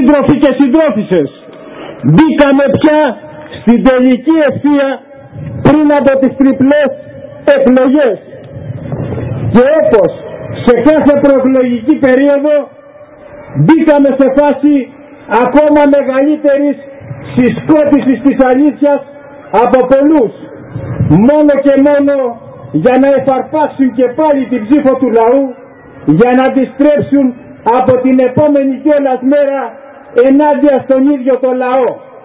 Σύντροφοι και συντρόφισσες, μπήκαμε πια στην τελική ευθεία πριν από τις τριπλές εκλογές και όπως σε κάθε προεκλογική περίοδο μπήκαμε σε φάση ακόμα μεγαλύτερης συσκότησης της αλήθειας από πολλούς, μόνο και μόνο για να εφαρπάξουν και πάλι την ψήφο του λαού, για να τη στρέψουν από την επόμενη κιόλας μέρα ενάντια στον ίδιο το λαό.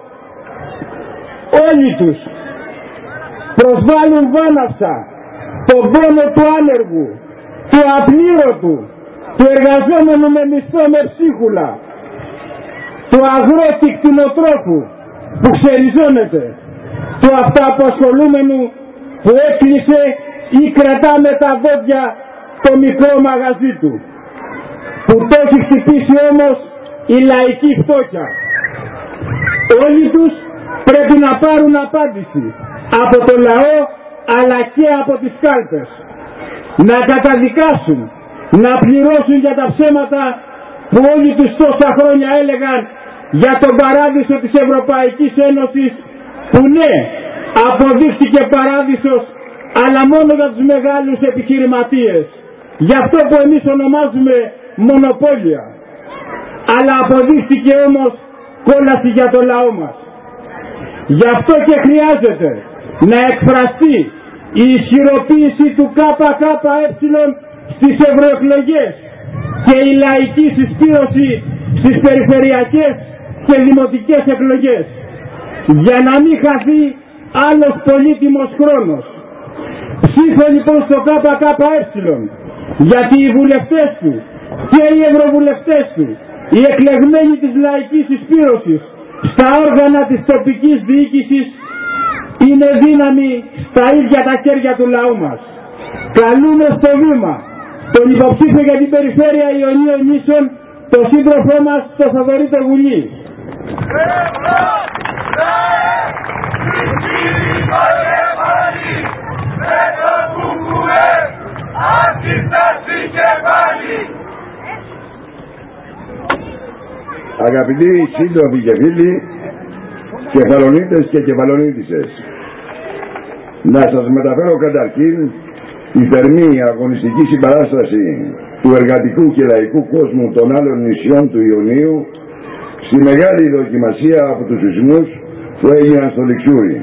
Όλοι τους προσβάλλουν βάναυσα τον πόνο του άνεργου, του απλήρωτου, του εργαζόμενου με μισθό με ψίχουλα, του αγρότη κτηνοτρόφου που ξεριζώνεται, του αυτοαπασχολούμενου που έκλεισε ή κρατά με τα δόντια το μικρό μαγαζί του, που το έχει χτυπήσει όμως η λαϊκή φτώχεια. Όλοι τους πρέπει να πάρουν απάντηση από το λαό αλλά και από τις κάλπες, να καταδικάσουν, να πληρώσουν για τα ψέματα που όλοι τους τόσα χρόνια έλεγαν για τον παράδεισο της Ευρωπαϊκής Ένωσης, που ναι, αποδείχθηκε παράδεισος αλλά μόνο για τους μεγάλους επιχειρηματίες, για αυτό που εμείς ονομάζουμε μονοπόλια, αλλά αποδείχθηκε όμως κόλαση για το λαό μας. Γι' αυτό και χρειάζεται να εκφραστεί η ισχυροποίηση του ΚΚΕ στις ευρωεκλογές και η λαϊκή συσπήρωση στις περιφερειακές και δημοτικές εκλογές, για να μην χαθεί άλλος πολύτιμος χρόνος. Ψήφο λοιπόν στο ΚΚΕ, γιατί οι βουλευτές του και οι ευρωβουλευτές του, οι εκλεγμένοι της λαϊκής συσπήρωσης στα όργανα της τοπικής διοίκησης, είναι δύναμη στα ίδια τα χέρια του λαού μας. Καλούμε στο βήμα τον υποψήφιο για την περιφέρεια Ιωνίων Νήσων, τον σύντροφό μας, τον Θοδωρή τον Γουλή. Αγαπητοί σύντροφοι και φίλοι, κεφαλονίτες και κεφαλονίτισσες, να σας μεταφέρω καταρχήν τη θερμή αγωνιστική συμπαράσταση του εργατικού και λαϊκού κόσμου των άλλων νησιών του Ιωνίου στη μεγάλη δοκιμασία από τους σεισμούς που έγιναν στο Λιξούρι.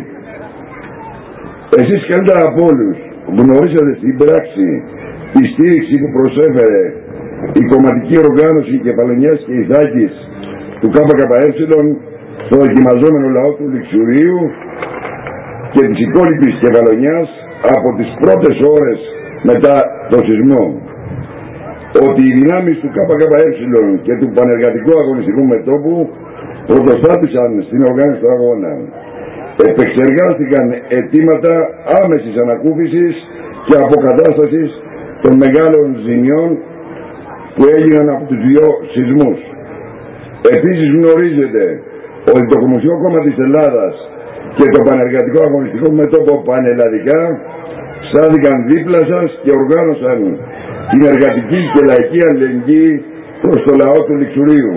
Εσείς καλύτερα από όλους γνωρίσατε στην πράξη τη στήριξη που προσέφερε η κομματική οργάνωση Κεφαλονιάς και Ιθάκης του ΚΚΕ στο δοκιμαζόμενο λαό του Λιξουρίου και της υπόλοιπης Κεφαλονιάς από τις πρώτες ώρες μετά το σεισμό. Ότι οι δυνάμεις του ΚΚΕ και του Πανεργατικού Αγωνιστικού Μετώπου πρωτοστάτησαν στην οργάνωση του αγώνα. Επεξεργάστηκαν αιτήματα άμεσης ανακούφισης και αποκατάστασης των μεγάλων ζημιών που έγιναν από τους δύο σεισμούς. Επίσης γνωρίζετε ότι το Κομμουνιστικό Κόμμα της Ελλάδας και το Πανεργατικό Αγωνιστικό Μέτωπο πανελλαδικά στάθηκαν δίπλα σας και οργάνωσαν την εργατική και λαϊκή αλληλεγγύη προς το λαό του Λιξουρίου.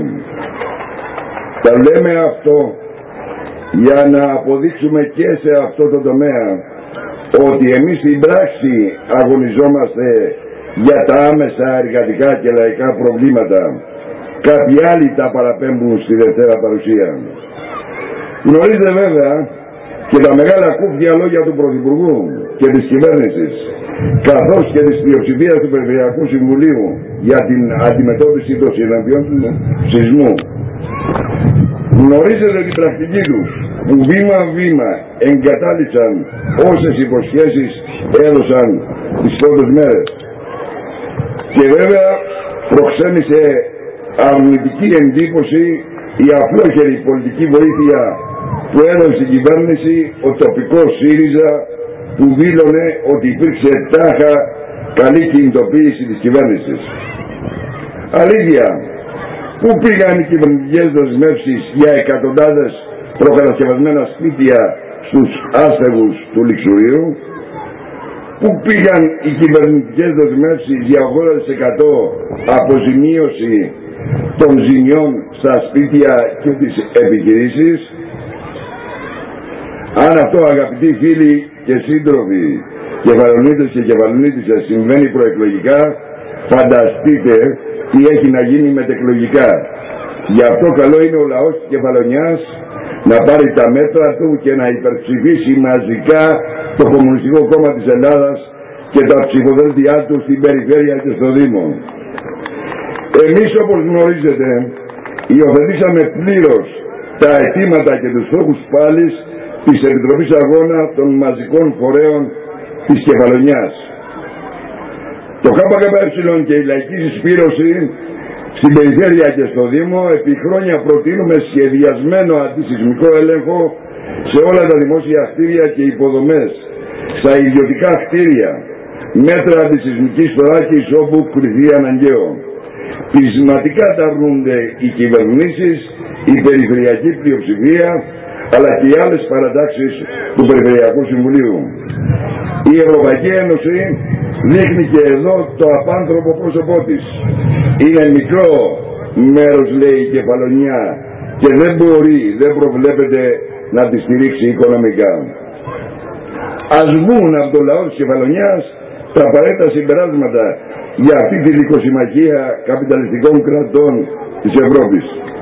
Τα λέμε αυτό για να αποδείξουμε και σε αυτό το τομέα ότι εμείς στην πράξη αγωνιζόμαστε για τα άμεσα εργατικά και λαϊκά προβλήματα. Κάποιοι άλλοι τα παραπέμπουν στη Δευτέρα παρουσία. Γνωρίζετε βέβαια και τα μεγάλα κούφια λόγια του Πρωθυπουργού και της κυβέρνησης, καθώς και της πλειοψηφίας του Περιφερειακού Συμβουλίου για την αντιμετώπιση των συναντιών του σεισμού. Γνωρίζετε την πρακτική τους που βήμα-βήμα εγκατάλειψαν όσες υποσχέσεις έδωσαν τις πρώτες μέρες. Και βέβαια προξένησε αρνητική εντύπωση η απλόχερη πολιτική βοήθεια που έδωσε στην κυβέρνηση ο τοπικός ΣΥΡΙΖΑ, που δήλωνε ότι υπήρξε τάχα καλή κινητοποίηση της κυβέρνησης. Αλήθεια, πού πήγαν οι κυβερνητικές δεσμεύσεις για εκατοντάδες προκατασκευασμένα σπίτια στους άστεγους του Λιξουρίου? Πού πήγαν οι κυβερνητικές δεσμεύσεις για 80% αποζημίωση των ζημιών στα σπίτια και τις επιχειρήσεις. Αν αυτό, αγαπητοί φίλοι και σύντροφοι, κεφαλονίτες και κεφαλονίτισσες, συμβαίνει προεκλογικά, φανταστείτε τι έχει να γίνει μετεκλογικά. Γι' αυτό καλό είναι ο λαός της Κεφαλονιάς να πάρει τα μέτρα του και να υπερψηφίσει μαζικά το Κομμουνιστικό Κόμμα της Ελλάδας και τα ψηφοδέλτια του στην περιφέρεια και στο Δήμο. Εμείς, όπως γνωρίζετε, υιοθετήσαμε πλήρως τα αιτήματα και τους στόχους πάλης της Επιτροπής Αγώνα των μαζικών φορέων της Κεφαλονιάς. Το ΚΚΕ και η Λαϊκή Συσπήρωση στην περιφέρεια και στο Δήμο επί χρόνια προτείνουμε σχεδιασμένο αντισυσμικό έλεγχο σε όλα τα δημόσια κτίρια και υποδομές, στα ιδιωτικά κτίρια, μέτρα αντισυσμικής θωράκης όπου κριθεί αναγκαίο. Πεισματικά τα αρνούνται οι κυβερνήσεις, η περιφερειακή πλειοψηφία, αλλά και οι άλλες παρατάξεις του Περιφερειακού Συμβουλίου. Η Ευρωπαϊκή Ένωση δείχνει και εδώ το απάνθρωπο πρόσωπό της. Είναι μικρό μέρος, λέει, η Κεφαλονιά και δεν προβλέπεται να τη στηρίξει οικονομικά. Ας βγουν από το λαό της Κεφαλονιάς τα απαραίτητα συμπεράσματα για αυτή τη λυκοσυμμαχία καπιταλιστικών κρατών της Ευρώπης.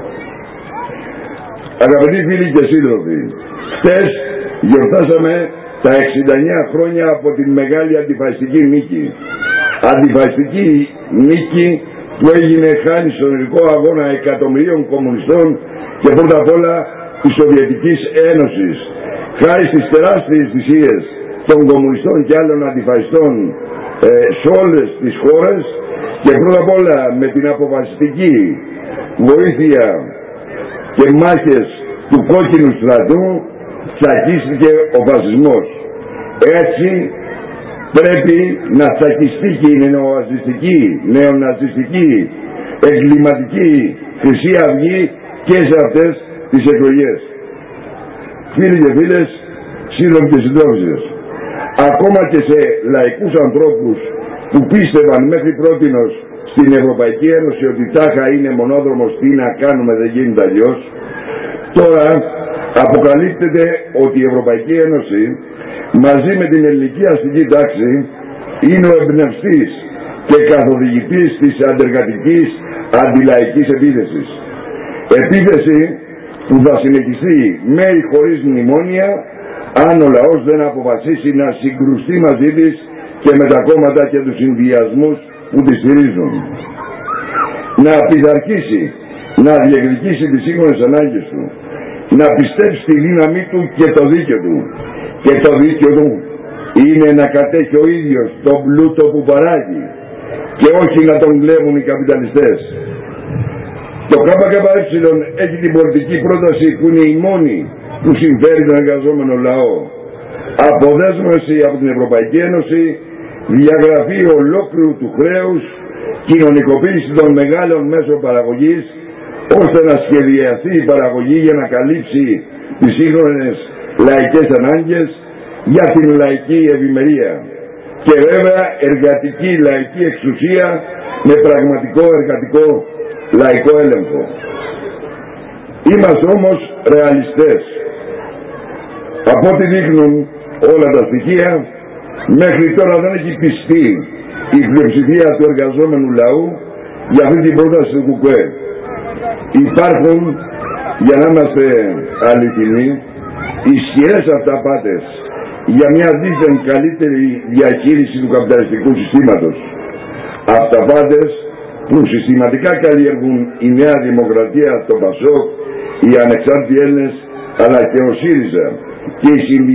Αγαπητοί φίλοι και σύντροφοι, χτες γιορτάσαμε τα 69 χρόνια από την μεγάλη αντιφασιστική νίκη. Αντιφασιστική νίκη που έγινε χάρη στον ειρηνικό αγώνα εκατομμυρίων κομμουνιστών και πρώτα απ' όλα της Σοβιετικής Ένωσης. Χάρη στις τεράστιες θυσίες των κομμουνιστών και άλλων αντιφασιστών σε όλες τις χώρες και πρώτα απ' όλα με την αποφασιστική βοήθεια και μάχες του κόκκινου στρατού τσακίστηκε ο φασισμός. Έτσι πρέπει να τσακιστεί και η νεοναζιστική, εγκληματική Χρυσή Αυγή και σε αυτές τις εκλογές. Φίλοι και φίλες, σύντροφοι και συντρόφισσες, ακόμα και σε λαϊκούς ανθρώπους που πίστευαν μέχρι πρότινος στην Ευρωπαϊκή Ένωση ότι τάχα είναι μονόδρομος, τι να κάνουμε, δεν γίνεται αλλιώς, τώρα αποκαλύπτεται ότι η Ευρωπαϊκή Ένωση μαζί με την ελληνική αστική τάξη είναι ο εμπνευστής και καθοδηγητής της αντεργατικής αντιλαϊκής επίθεσης. Επίθεση που θα συνεχιστεί με ή χωρίς μνημόνια αν ο λαός δεν αποφασίσει να συγκρουστεί μαζί της και με τα κόμματα και τους συνδυασμούς που τη στηρίζουν. Να πειθαρχήσει, να διεκδικήσει τις σύγχρονες ανάγκες του, να πιστέψει στη δύναμή του και το δίκαιο του. Και το δίκαιο του είναι να κατέχει ο ίδιος τον πλούτο που παράγει και όχι να τον κλέβουν οι καπιταλιστές. Το ΚΚΕ έχει την πολιτική πρόταση που είναι η μόνη που συμφέρει τον εργαζόμενο λαό. Αποδέσμευση από την Ευρωπαϊκή Ένωση, διαγραφή ολόκληρου του χρέους, κοινωνικοποίηση των μεγάλων μέσων παραγωγής, ώστε να σχεδιαστεί η παραγωγή για να καλύψει τις σύγχρονες λαϊκές ανάγκες για την λαϊκή ευημερία. Και βέβαια εργατική λαϊκή εξουσία με πραγματικό εργατικό λαϊκό έλεγχο. Είμαστε όμως ρεαλιστές. Από ό,τι δείχνουν όλα τα στοιχεία, μέχρι τώρα δεν έχει πιστεί η πλειοψηφία του εργαζόμενου λαού για αυτή την πρόταση του ΚΚΕ. Υπάρχουν, για να είμαστε αληθινοί, ισχυρές αυταπάτες για μια δίθεν καλύτερη διαχείριση του καπιταλιστικού συστήματος. Αυταπάτες που συστηματικά καλλιεργούν η Νέα Δημοκρατία, το ΠΑΣΟΚ, οι ανεξάρτητοι Έλληνες, αλλά και ο ΣΥΡΙΖΑ και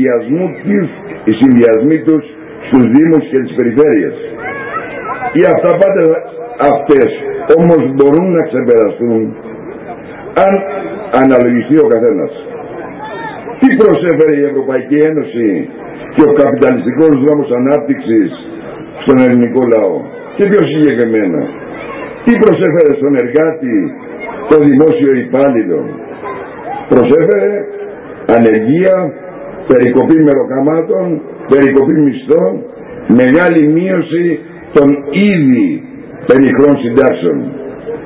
οι συνδυασμοί τους στους Δήμους και τις περιφέρειες. Οι αυταπάτες αυτές όμως μπορούν να ξεπεραστούν αν αναλογιστεί ο καθένας. Τι προσέφερε η Ευρωπαϊκή Ένωση και ο καπιταλιστικός δρόμος ανάπτυξης στον ελληνικό λαό? Και πιο συγκεκριμένα, τι προσέφερε στον εργάτη, το δημόσιο υπάλληλο? Προσέφερε ανεργία, περικοπή μεροκαμάτων, περικοπή μισθών, μεγάλη μείωση των ήδη πενιχρών συντάξεων.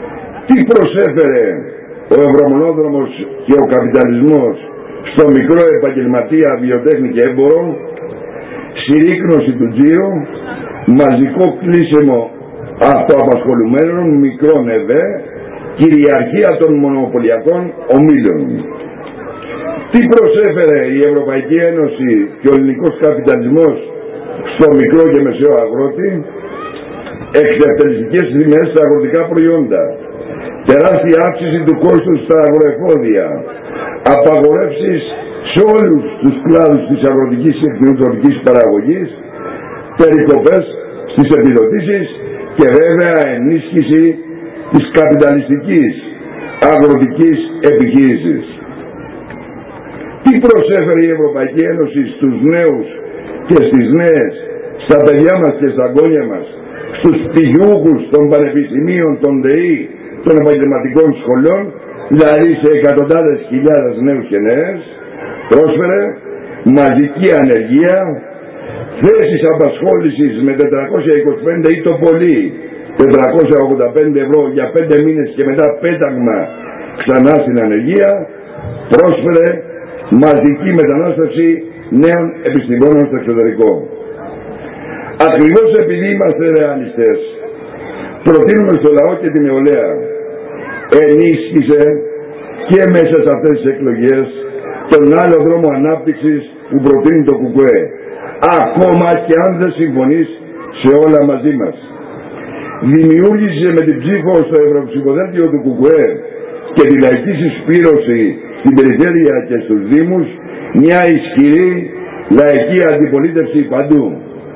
Τι προσέφερε ο ευρωμονόδρομος και ο καπιταλισμός στο μικρό επαγγελματία, βιοτέχνη και έμπορο? Συρρίκνωση του τζίρου, μαζικό κλείσιμο αυτοαπασχολουμένων, μικρών ΕΒΕ, κυριαρχία των μονοπωλιακών ομίλων. Τι προσέφερε η Ευρωπαϊκή Ένωση και ο ελληνικός καπιταλισμός στο μικρό και μεσαίο αγρότη? Εξευτελιστικές τιμές στα αγροτικά προϊόντα, τεράστια αύξηση του κόστους στα αγροεφόδια, απαγορεύσεις σε όλους τους κλάδους της αγροτικής και κτηνοτροφικής παραγωγής, περικοπές στις επιδοτήσεις και βέβαια ενίσχυση της καπιταλιστικής αγροτικής επιχείρησης. Τι προσέφερε η Ευρωπαϊκή Ένωση στους νέους και στις νέες, στα παιδιά μας και στα εγγόνια μας, στους πτυχιούχους των πανεπιστημίων, των ΔΕΗ, των επαγγελματικών σχολών, δηλαδή σε εκατοντάδες χιλιάδες νέους και νέες? Πρόσφερε μαζική ανεργία, θέσεις απασχόλησης με 425 ή το πολύ 485 ευρώ για 5 μήνες και μετά πέταγμα ξανά στην ανεργία. Πρόσφερε μαζική μετανάστευση νέων επιστημόνων στο εξωτερικό. Ακριβώς επειδή είμαστε ρεαλιστές, προτείνουμε στο λαό και την νεολαία, ενίσχυσε και μέσα σε αυτές τις εκλογές τον άλλο δρόμο ανάπτυξης που προτείνει το ΚΚΕ, ακόμα και αν δεν συμφωνείς σε όλα μαζί μας. Δημιούργησε με την ψήφο στο ευρωψηφοδέλτιο του ΚΚΕ και τη λαϊκή συσπήρωση στην περιφέρεια και στους Δήμους μια ισχυρή λαϊκή αντιπολίτευση παντού.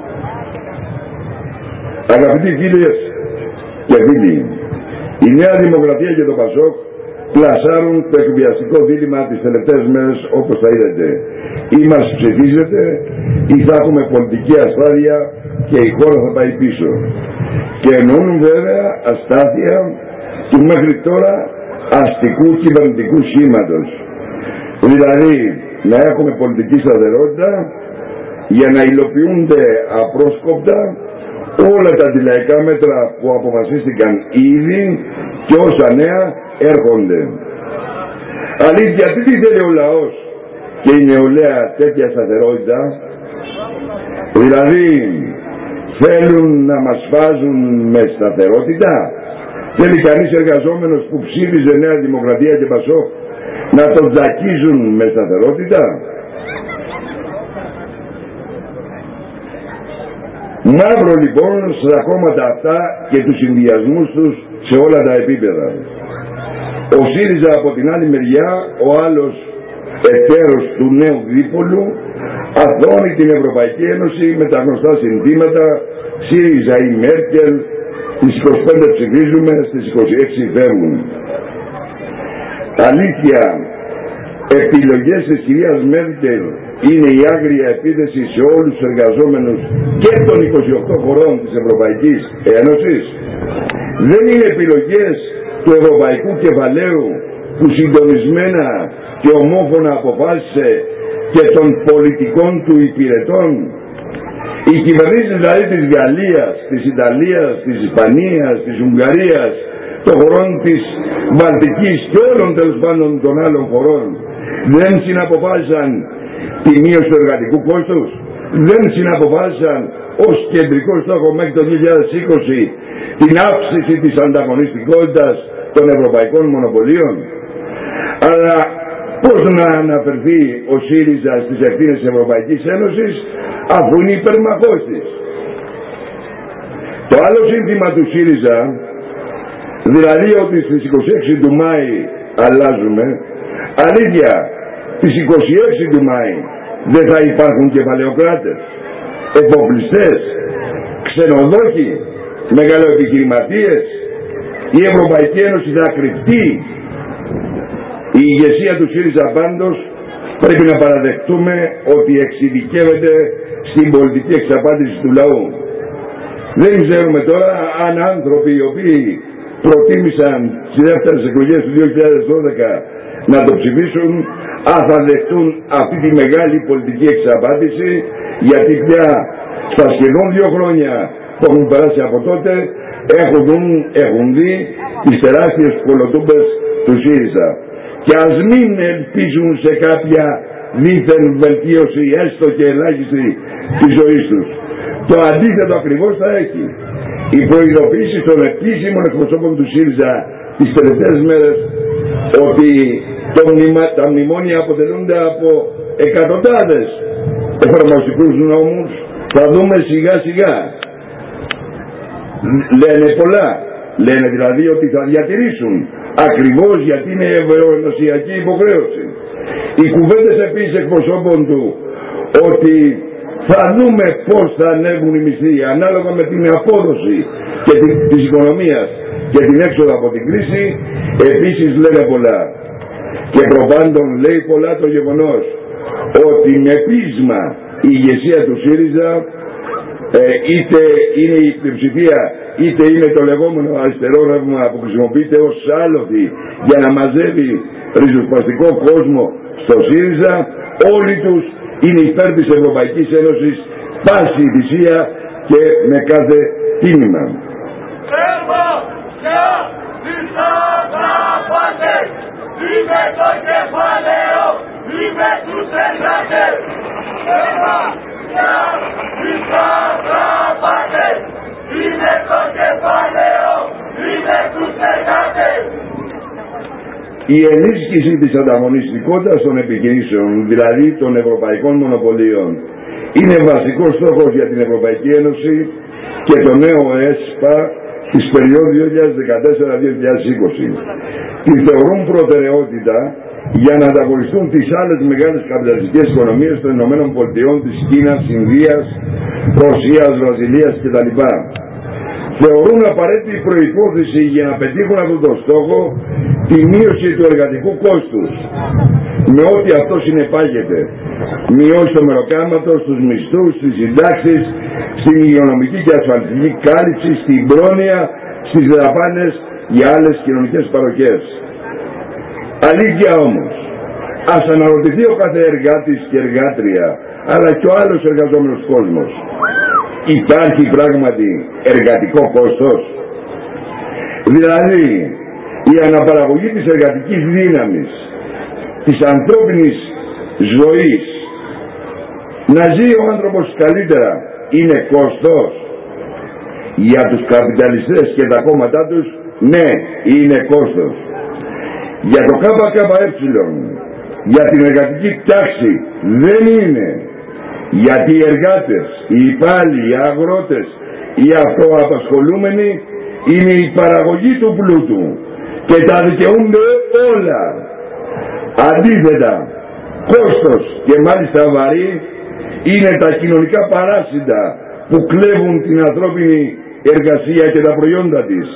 Αγαπητοί φίλες και φίλοι, η Νέα Δημοκρατία και το ΠΑΣΟΚ πλασάρουν το εκβιαστικό δίλημμα τις τελευταίες μέρες, όπως θα είδατε. Ή μας ψηφίζετε ή θα έχουμε πολιτική ασφάλεια και η χώρα θα πάει πίσω. Και εννοούν βέβαια αστάθεια του μέχρι τώρα αστικού κυβερνητικού σχήματος. Δηλαδή να έχουμε πολιτική σταθερότητα για να υλοποιούνται απρόσκοπτα όλα τα αντιλαϊκά μέτρα που αποφασίστηκαν ήδη και όσα νέα έρχονται. Αλήθεια, τι θέλει ο λαός και η νεολαία τέτοια σταθερότητα? Δηλαδή θέλουν να μας φάζουν με σταθερότητα? Θέλει κανείς εργαζόμενος που ψήφιζε Νέα Δημοκρατία και ΠΑΣΟΚ να τον τζακίζουν με σταθερότητα? Μαύρο λοιπόν στα κόμματα αυτά και τους συνδυασμούς τους σε όλα τα επίπεδα. Ο ΣΥΡΙΖΑ από την άλλη μεριά, ο άλλος εταίρος του νέου δίπολου, αθώνει την Ευρωπαϊκή Ένωση με τα γνωστά συνθήματα ΣΥΡΙΖΑ ή Μέρκελ, στις 25 ψηφίζουμε, στις 26 φεύγουν. Αλήθεια, επιλογές της κυρίας Μέρκελ είναι η άγρια επίθεση σε όλους τους εργαζόμενους και των 28 χωρών της Ευρωπαϊκής Ένωσης? Δεν είναι επιλογές του ευρωπαϊκού κεφαλαίου που συντονισμένα και ομόφωνα αποφάσισε και των πολιτικών του υπηρετών? Οι κυβερνήσεις δηλαδή της Γαλλίας, της Ιταλίας, της Ισπανίας, της Ουγγαρίας, των χωρών της Βαλτικής και όλων τέλος πάντων των άλλων χωρών δεν συναποφάσισαν τη μείωση του εργατικού κόστους? Δεν συναποφάσισαν ως κεντρικό στόχο μέχρι το 2020 την αύξηση της ανταγωνιστικότητας των ευρωπαϊκών μονοπωλίων? Αλλά πώς να αναφερθεί ο ΣΥΡΙΖΑ στις ευθύνες της Ευρωπαϊκής Ένωσης αφού είναι υπερμαχός της? Το άλλο σύνθημα του ΣΥΡΙΖΑ, δηλαδή ότι στις 26 του Μάη αλλάζουμε, αλήθεια, στις 26 του Μάη δεν θα υπάρχουν κεφαλαιοκράτες, εφοπλιστές, ξενοδόχοι, μεγαλοεπιχειρηματίες? Η Ευρωπαϊκή Ένωση θα κρυφτεί? Η ηγεσία του ΣΥΡΙΖΑ πάντως πρέπει να παραδεχτούμε ότι εξειδικεύεται στην πολιτική εξαπάτηση του λαού. Δεν ξέρουμε τώρα αν άνθρωποι οι οποίοι προτίμησαν στις δεύτερες εκλογές του 2012 να το ψηφίσουν, αν θα δεχτούν αυτή τη μεγάλη πολιτική εξαπάτηση, γιατί πια στα σχεδόν 2 χρόνια που έχουν περάσει από τότε έχουν δει τις τεράστιες κολοτούμπες του ΣΥΡΙΖΑ. Και ας μην ελπίζουν σε κάποια δίθεν βελτίωση, έστω και ελάχιστη, της ζωής τους. Το αντίθετο ακριβώς θα έχει. Οι προειδοποιήσεις των επίσημων εκπροσώπων του ΣΥΡΙΖΑ τις τελευταίες μέρες ότι τα μνημόνια αποτελούνται από εκατοντάδες εφαρμοστικούς νόμους, θα δούμε σιγά σιγά. Λένε πολλά. Λένε δηλαδή ότι θα διατηρήσουν, ακριβώς γιατί είναι ευρωενωσιακή υποχρέωση. Οι κουβέντες επίσης εκπροσώπων του ότι θα δούμε πώς θα ανέβουν οι μισθοί ανάλογα με την απόδοση και της οικονομίας και την έξοδο από την κρίση, επίσης λένε πολλά. Και προπάντων λέει πολλά το γεγονός ότι με πείσμα η ηγεσία του ΣΥΡΙΖΑ, είτε είναι η πλειοψηφία είτε είναι το λεγόμενο αριστερό ρεύμα που χρησιμοποιείται ως άλοθη για να μαζεύει ριζοσπαστικό κόσμο στο ΣΥΡΙΖΑ, όλοι τους είναι υπέρ της Ευρωπαϊκής Ένωσης πάση θυσία και με κάθε τίμημα. Είμαι το κεφάλαιο, είμαι τους εργάτες. Είμαι το κεφάλαιο, είμαι τους εργάτες. Η ενίσχυση της ανταγωνιστικότητας των επιχειρήσεων, δηλαδή των ευρωπαϊκών μονοπωλίων, είναι βασικός στόχος για την Ευρωπαϊκή Ένωση και το νέο ΕΣΠΑ της περίοδου 2014-2020. Τη θεωρούν προτεραιότητα για να ανταγωνιστούν τις άλλες μεγάλες καπιταλιστικές οικονομίες των ΗΠΑ, της Κίνας, Ινδίας, Ρωσίας, Βραζιλίας κτλ. Θεωρούν απαραίτητη προϋπόθεση για να πετύχουν αυτόν τον στόχο τη μείωση του εργατικού κόστους, με ό,τι αυτό συνεπάγεται. Μειώσει το μεροκάματο, στους μισθούς, στις συντάξεις, στην υγειονομική και ασφαλιστική κάλυψη, στην πρόνοια, στις δαπάνες για άλλες κοινωνικές παροχές. Αλήθεια όμως, ας αναρωτηθεί ο κάθε εργάτης και εργάτρια, αλλά και ο άλλος εργαζόμενος κόσμος. Υπάρχει πράγματι εργατικό κόστος? Δηλαδή, η αναπαραγωγή της εργατικής δύναμης, της ανθρώπινης ζωής, να ζει ο άνθρωπος καλύτερα, είναι κόστος? Για τους καπιταλιστές και τα κόμματά τους, ναι, είναι κόστος. Για το ΚΚΕ, για την εργατική τάξη, δεν είναι. Γιατί οι εργάτες, οι υπάλληλοι, οι αγρότες, οι αυτοαπασχολούμενοι είναι η παραγωγή του πλούτου και τα δικαιούνται όλα. Αντίθετα, κόστος και μάλιστα βαρύ είναι τα κοινωνικά παράσιτα που κλέβουν την ανθρώπινη εργασία και τα προϊόντα της.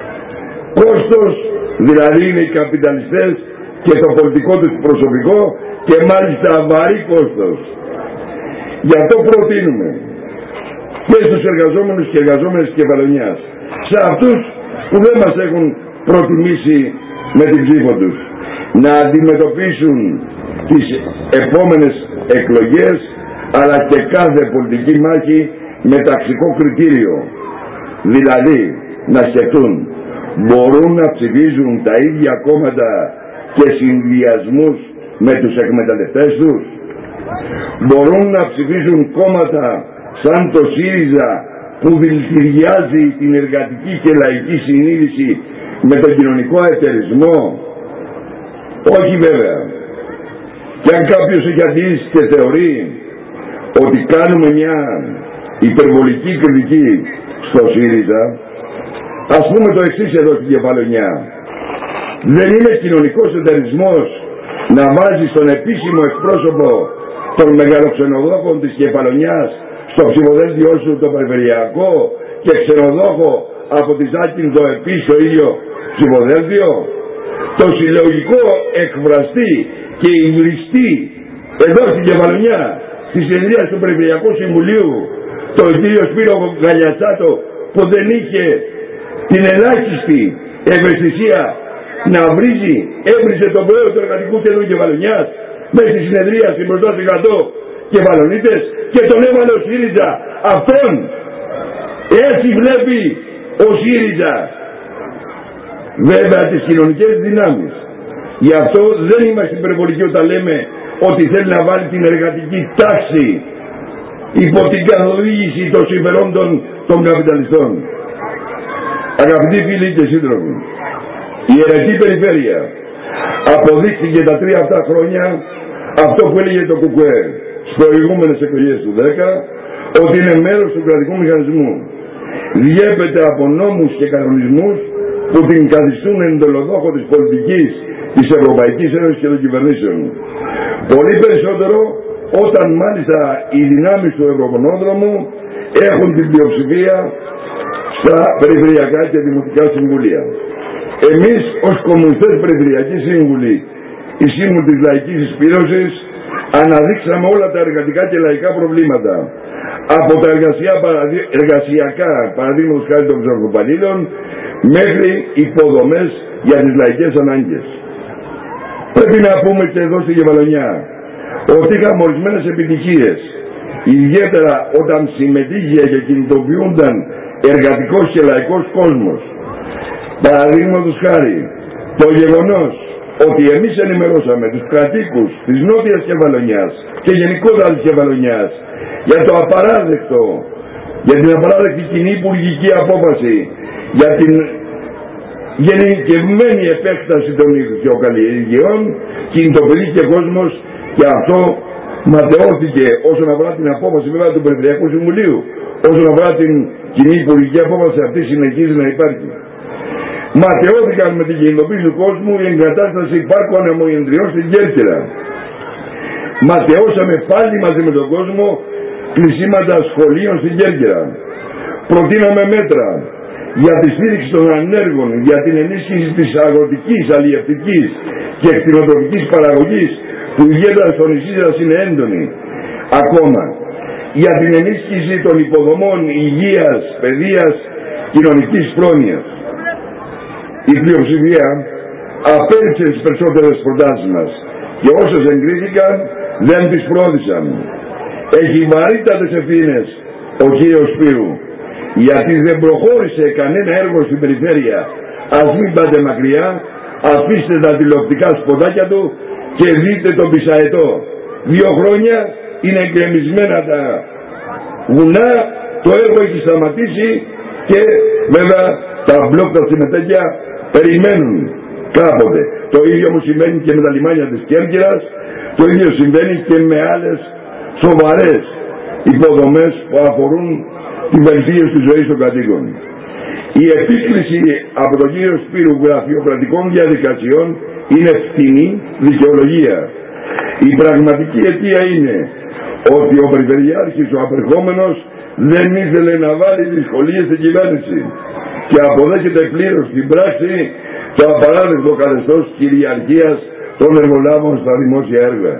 Κόστος δηλαδή είναι οι καπιταλιστές και το πολιτικό τους προσωπικό και μάλιστα βαρύ κόστος. Γι' αυτό προτείνουμε και στους εργαζόμενους και εργαζόμενες κεφαλονιάς, σε αυτούς που δεν μας έχουν προτιμήσει με την ψήφο τους, να αντιμετωπίσουν τις επόμενες εκλογές αλλά και κάθε πολιτική μάχη με ταξικό κριτήριο. Δηλαδή να σκεφτούν, μπορούν να ψηφίζουν τα ίδια κόμματα και συνδυασμούς με τους εκμεταλλευτές τους? Μπορούν να ψηφίζουν κόμματα σαν το ΣΥΡΙΖΑ που δηλητηριάζει την εργατική και λαϊκή συνείδηση με τον κοινωνικό εταιρισμό? Όχι βέβαια. Και αν κάποιος έχει αντίρρηση και θεωρεί ότι κάνουμε μια υπερβολική κριτική στο ΣΥΡΙΖΑ, ας πούμε το εξής εδώ στην Κεφαλονιά. Δεν είναι κοινωνικός εταιρισμός να βάζει στον επίσημο εκπρόσωπο των μεγαλοξενοδόχων της Κεφαλονιάς στο ψηφοδέλτιό σου το περιφερειακό και ξενοδόχο από τη Ζάκυνθο επίσης το ίδιο ψηφοδέλτιο? Το συλλογικό εκφραστή και υβριστή εδώ στην Κεφαλονιά στη συνεδρία του Περιφερειακού Συμβουλίου, τον κύριο Σπύρο Γαλιατσάτο, που δεν είχε την ελάχιστη ευαισθησία να βρίζει, έβριζε τον πρόεδρο του Εργατικού Κέντρου Κεφαλονιάς μέσα στη συνεδρίαση μπροστά στους 100 κεφαλονίτες και τον έβαλε ο ΣΥΡΙΖΑ αυτόν Έτσι βλέπει ο ΣΥΡΙΖΑ βέβαια τις κοινωνικές δυνάμεις. Γι' αυτό δεν είμαστε υπερβολικοί όταν λέμε ότι θέλει να βάλει την εργατική τάξη υπό την καθοδήγηση των συμφερόντων των καπιταλιστών. Αγαπητοί φίλοι και σύντροφοι, η αιρετή περιφέρεια αποδείχθηκε τα 3 αυτά χρόνια αυτό που έλεγε το ΚΚΕ στις προηγούμενες εκλογές του 10, ότι είναι μέρος του κρατικού μηχανισμού. Διέπεται από νόμους και κανονισμούς που την καθιστούν εντολοδόχο της πολιτικής της Ευρωπαϊκής Ένωσης και των κυβερνήσεων. Πολύ περισσότερο όταν μάλιστα οι δυνάμεις του Ευρωκονόδρομου έχουν την πλειοψηφία στα περιφερειακά και δημοτικά συμβουλία. Εμείς ως κομμουνιστές περιφερειακοί σύμβουλοι, οι σύμβουλοι της λαϊκής εισπήρωσης, αναδείξαμε όλα τα εργατικά και λαϊκά προβλήματα. Από τα εργασιακά, παραδείγματος χάρη των ψαρχοπαλλήλων, μέχρι υποδομές για τις λαϊκές ανάγκες. Πρέπει να πούμε και εδώ στη Κεφαλονιά ότι είχαμε ορισμένες επιτυχίες, ιδιαίτερα όταν συμμετείχε και κινητοποιούνταν εργατικός και λαϊκός κόσμος. Παραδείγματος χάρη, το γεγονός ότι εμείς ενημερώσαμε τους κατοίκους της Νότιας Κεφαλονιάς και γενικότερα της Κεφαλονιάς για το απαράδεκτο, για την απαράδεκτη κοινή υπουργική απόφαση για την γενικευμένη επέκταση των ιδιοκαλλιεργειών, κινητοποιήθηκε κόσμος και αυτό ματαιώθηκε όσον αφορά την απόφαση βέβαια του Περιφερειακού Συμβουλίου. Όσον αφορά την κοινή υπουργική απόφαση, αυτή συνεχίζει να υπάρχει. Ματαιώθηκαν με την κινητοποίηση του κόσμου η εγκατάσταση πάρκων αιμοϊντριών στην Κέρκυρα. Ματαιώσαμε πάλι μαζί με τον κόσμο κλεισίματα σχολείων στην Κέρκυρα. Προτείναμε μέτρα για τη στήριξη των ανέργων, για την ενίσχυση της αγροτικής, αλλιευτικής και κτηνοτροφικής παραγωγής που ιδιαίτερα στο νησί σας είναι έντονη. Ακόμα για την ενίσχυση των υποδομών υγείας, παιδείας, κοινωνικής πρόνοιας. Η πλειοψηφία απέριψε τις περισσότερες προτάσεις μας και όσες εγκρίθηκαν δεν τις πρόδισαν. Έχει βαρύτατες ευθύνες ο κύριος Σπύρου, γιατί δεν προχώρησε κανένα έργο στην περιφέρεια. Ας μην πάτε μακριά, αφήστε τα τηλεοπτικά σποτάκια του και δείτε τον Πισαετό. 2 χρόνια είναι γκρεμισμένα τα βουνά, το έργο έχει σταματήσει και βέβαια τα μπλοκ τα συμμετέχεια περιμένουν κάποτε. Το ίδιο μου συμβαίνει και με τα λιμάνια της Κέρκυρας, το ίδιο συμβαίνει και με άλλες σοβαρές υποδομές που αφορούν τη βελτίωση της ζωής των κατοίκων. Η επίκληση από τον κύριο Σπύρου γραφειοκρατικών διαδικασιών είναι φτηνή δικαιολογία. Η πραγματική αιτία είναι ότι ο Περιφερειάρχης, ο απερχόμενος, δεν ήθελε να βάλει δυσκολίες στην κυβέρνηση και αποδέχεται πλήρως στην πράξη το απαράδεκτο καθεστώς κυριαρχίας των εργολάβων στα δημόσια έργα.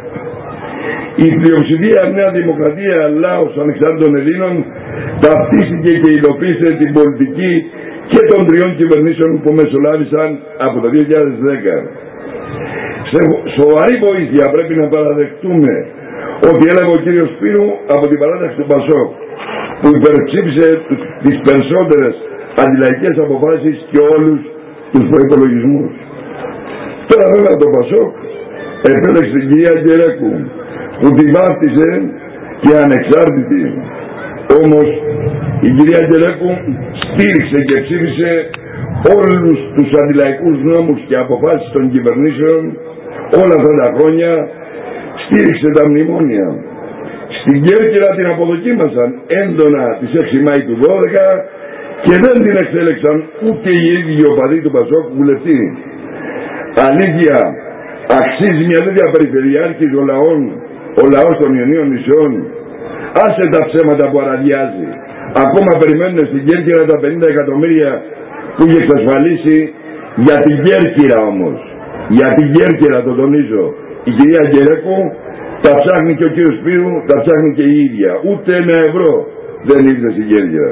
Η πλειοψηφία Νέα Δημοκρατία Λάος Ανεξάρτητων Ελλήνων ταυτίστηκε και υλοποίησε την πολιτική και των 3 κυβερνήσεων που μεσολάβησαν από το 2010. Σε σοβαρή βοήθεια πρέπει να παραδεχτούμε ότι έλαβε ο κύριος Σπύρου από την παράταξη του Πασόκ, που υπερψήφισε τις περισσότερες αντιλαϊκές αποφάσεις και όλους τους προϋπολογισμούς. Τώρα βέβαια το Πασόκ επέλεξε την κυρία Γκερέκου, που τη βάφτισε και ανεξάρτητη. Όμως η κυρία Γκερέκου στήριξε και ψήφισε όλους τους αντιλαϊκούς νόμους και αποφάσεις των κυβερνήσεων όλα αυτά τα χρόνια, στήριξε τα μνημόνια. Στην Κέρκυρα την αποδοκίμασαν έντονα τις 6 Μάη του 12 και δεν την εξέλεξαν ούτε οι ίδιοι οπαδοί του Πασόκ βουλευτή. Αλήθεια, αξίζει μια τέτοια περιφερειάρχης ο λαός των Ιωνίων νησιών? Άσε τα ψέματα που αραδιάζει. Ακόμα περιμένουν στην Κέρκυρα τα 50 εκατομμύρια που είχε εξασφαλίσει για την Κέρκυρα όμως. Για την Κέρκυρα, το τονίζω. Η κυρία Γκερέκου τα ψάχνει και ο κύριος Σπύρου τα ψάχνει και η ίδια. Ούτε 1 ευρώ δεν ήρθε στην Κέρκυρα.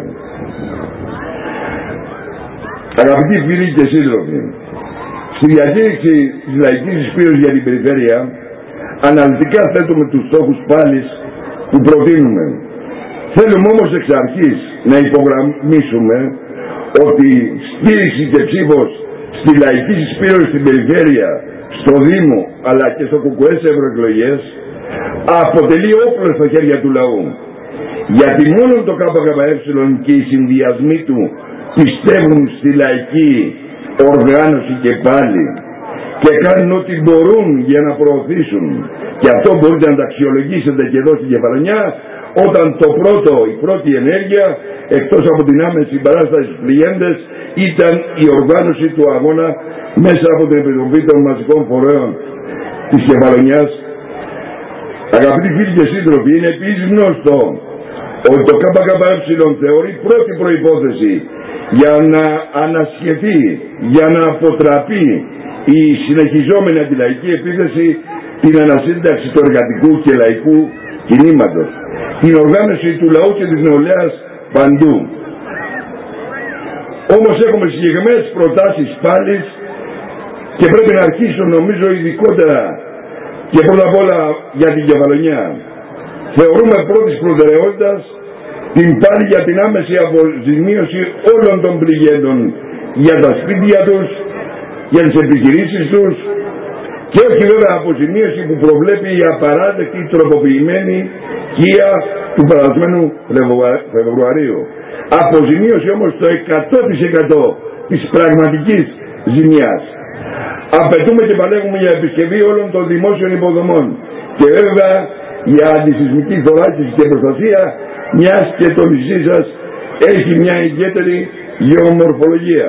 Αγαπητοί φίλοι και σύντροφοι, στη διακήρυξη της λαϊκής εισπήρωσης για την περιφέρεια αναλυτικά θέτουμε τους στόχους πάλι που προτείνουμε. Θέλουμε όμως εξ αρχής να υπογραμμίσουμε ότι στήριξη και ψήφος στη λαϊκή συσπήρωση στην περιφέρεια, στο Δήμο αλλά και στο ΚΚΕ σε ευρωεκλογές αποτελεί όπλο στα χέρια του λαού. Γιατί μόνο το ΚΚΕ και οι συνδυασμοί του πιστεύουν στη λαϊκή οργάνωση και πάλι και κάνουν ό,τι μπορούν για να προωθήσουν. Και αυτό μπορείτε να τα αξιολογήσετε και εδώ στην Κεφαλονιά, όταν η πρώτη ενέργεια εκτός από την άμεση παράσταση στους πληγέντες ήταν η οργάνωση του αγώνα μέσα από την Επιτροπή των Μαζικών Φορέων της Κεφαλονιάς. Αγαπητοί φίλοι και σύντροφοι, είναι επίσης γνωστό ότι το ΚΚΕ θεωρεί πρώτη προϋπόθεση για να ανασχεθεί, για να αποτραπεί η συνεχιζόμενη αντιλαϊκή επίθεση, την ανασύνταξη του εργατικού και λαϊκού κινήματος, την οργάνωση του λαού και της νεολαίας παντού. Όμως έχουμε συγκεκριμένες προτάσεις πάλι και πρέπει να αρχίσω νομίζω ειδικότερα και πρώτα απ' όλα για την Κεφαλονιά. Θεωρούμε πρώτης προτεραιότητας την πάλι για την άμεση αποζημίωση όλων των πληγέντων για τα σπίτια τους, για τις επιχειρήσεις τους και όχι βέβαια αποζημίωση που προβλέπει η απαράδεκτη τροποποιημένη κία του περασμένου Φεβρουαρίου. Αποζημίωση όμως το 100% της πραγματικής ζημιάς. Απαιτούμε και παλεύουμε για επισκευή όλων των δημόσιων υποδομών και βέβαια για αντισυσμική θωράκιση και προστασία, μιας και το νησί σας έχει μια ιδιαίτερη γεωμορφολογία.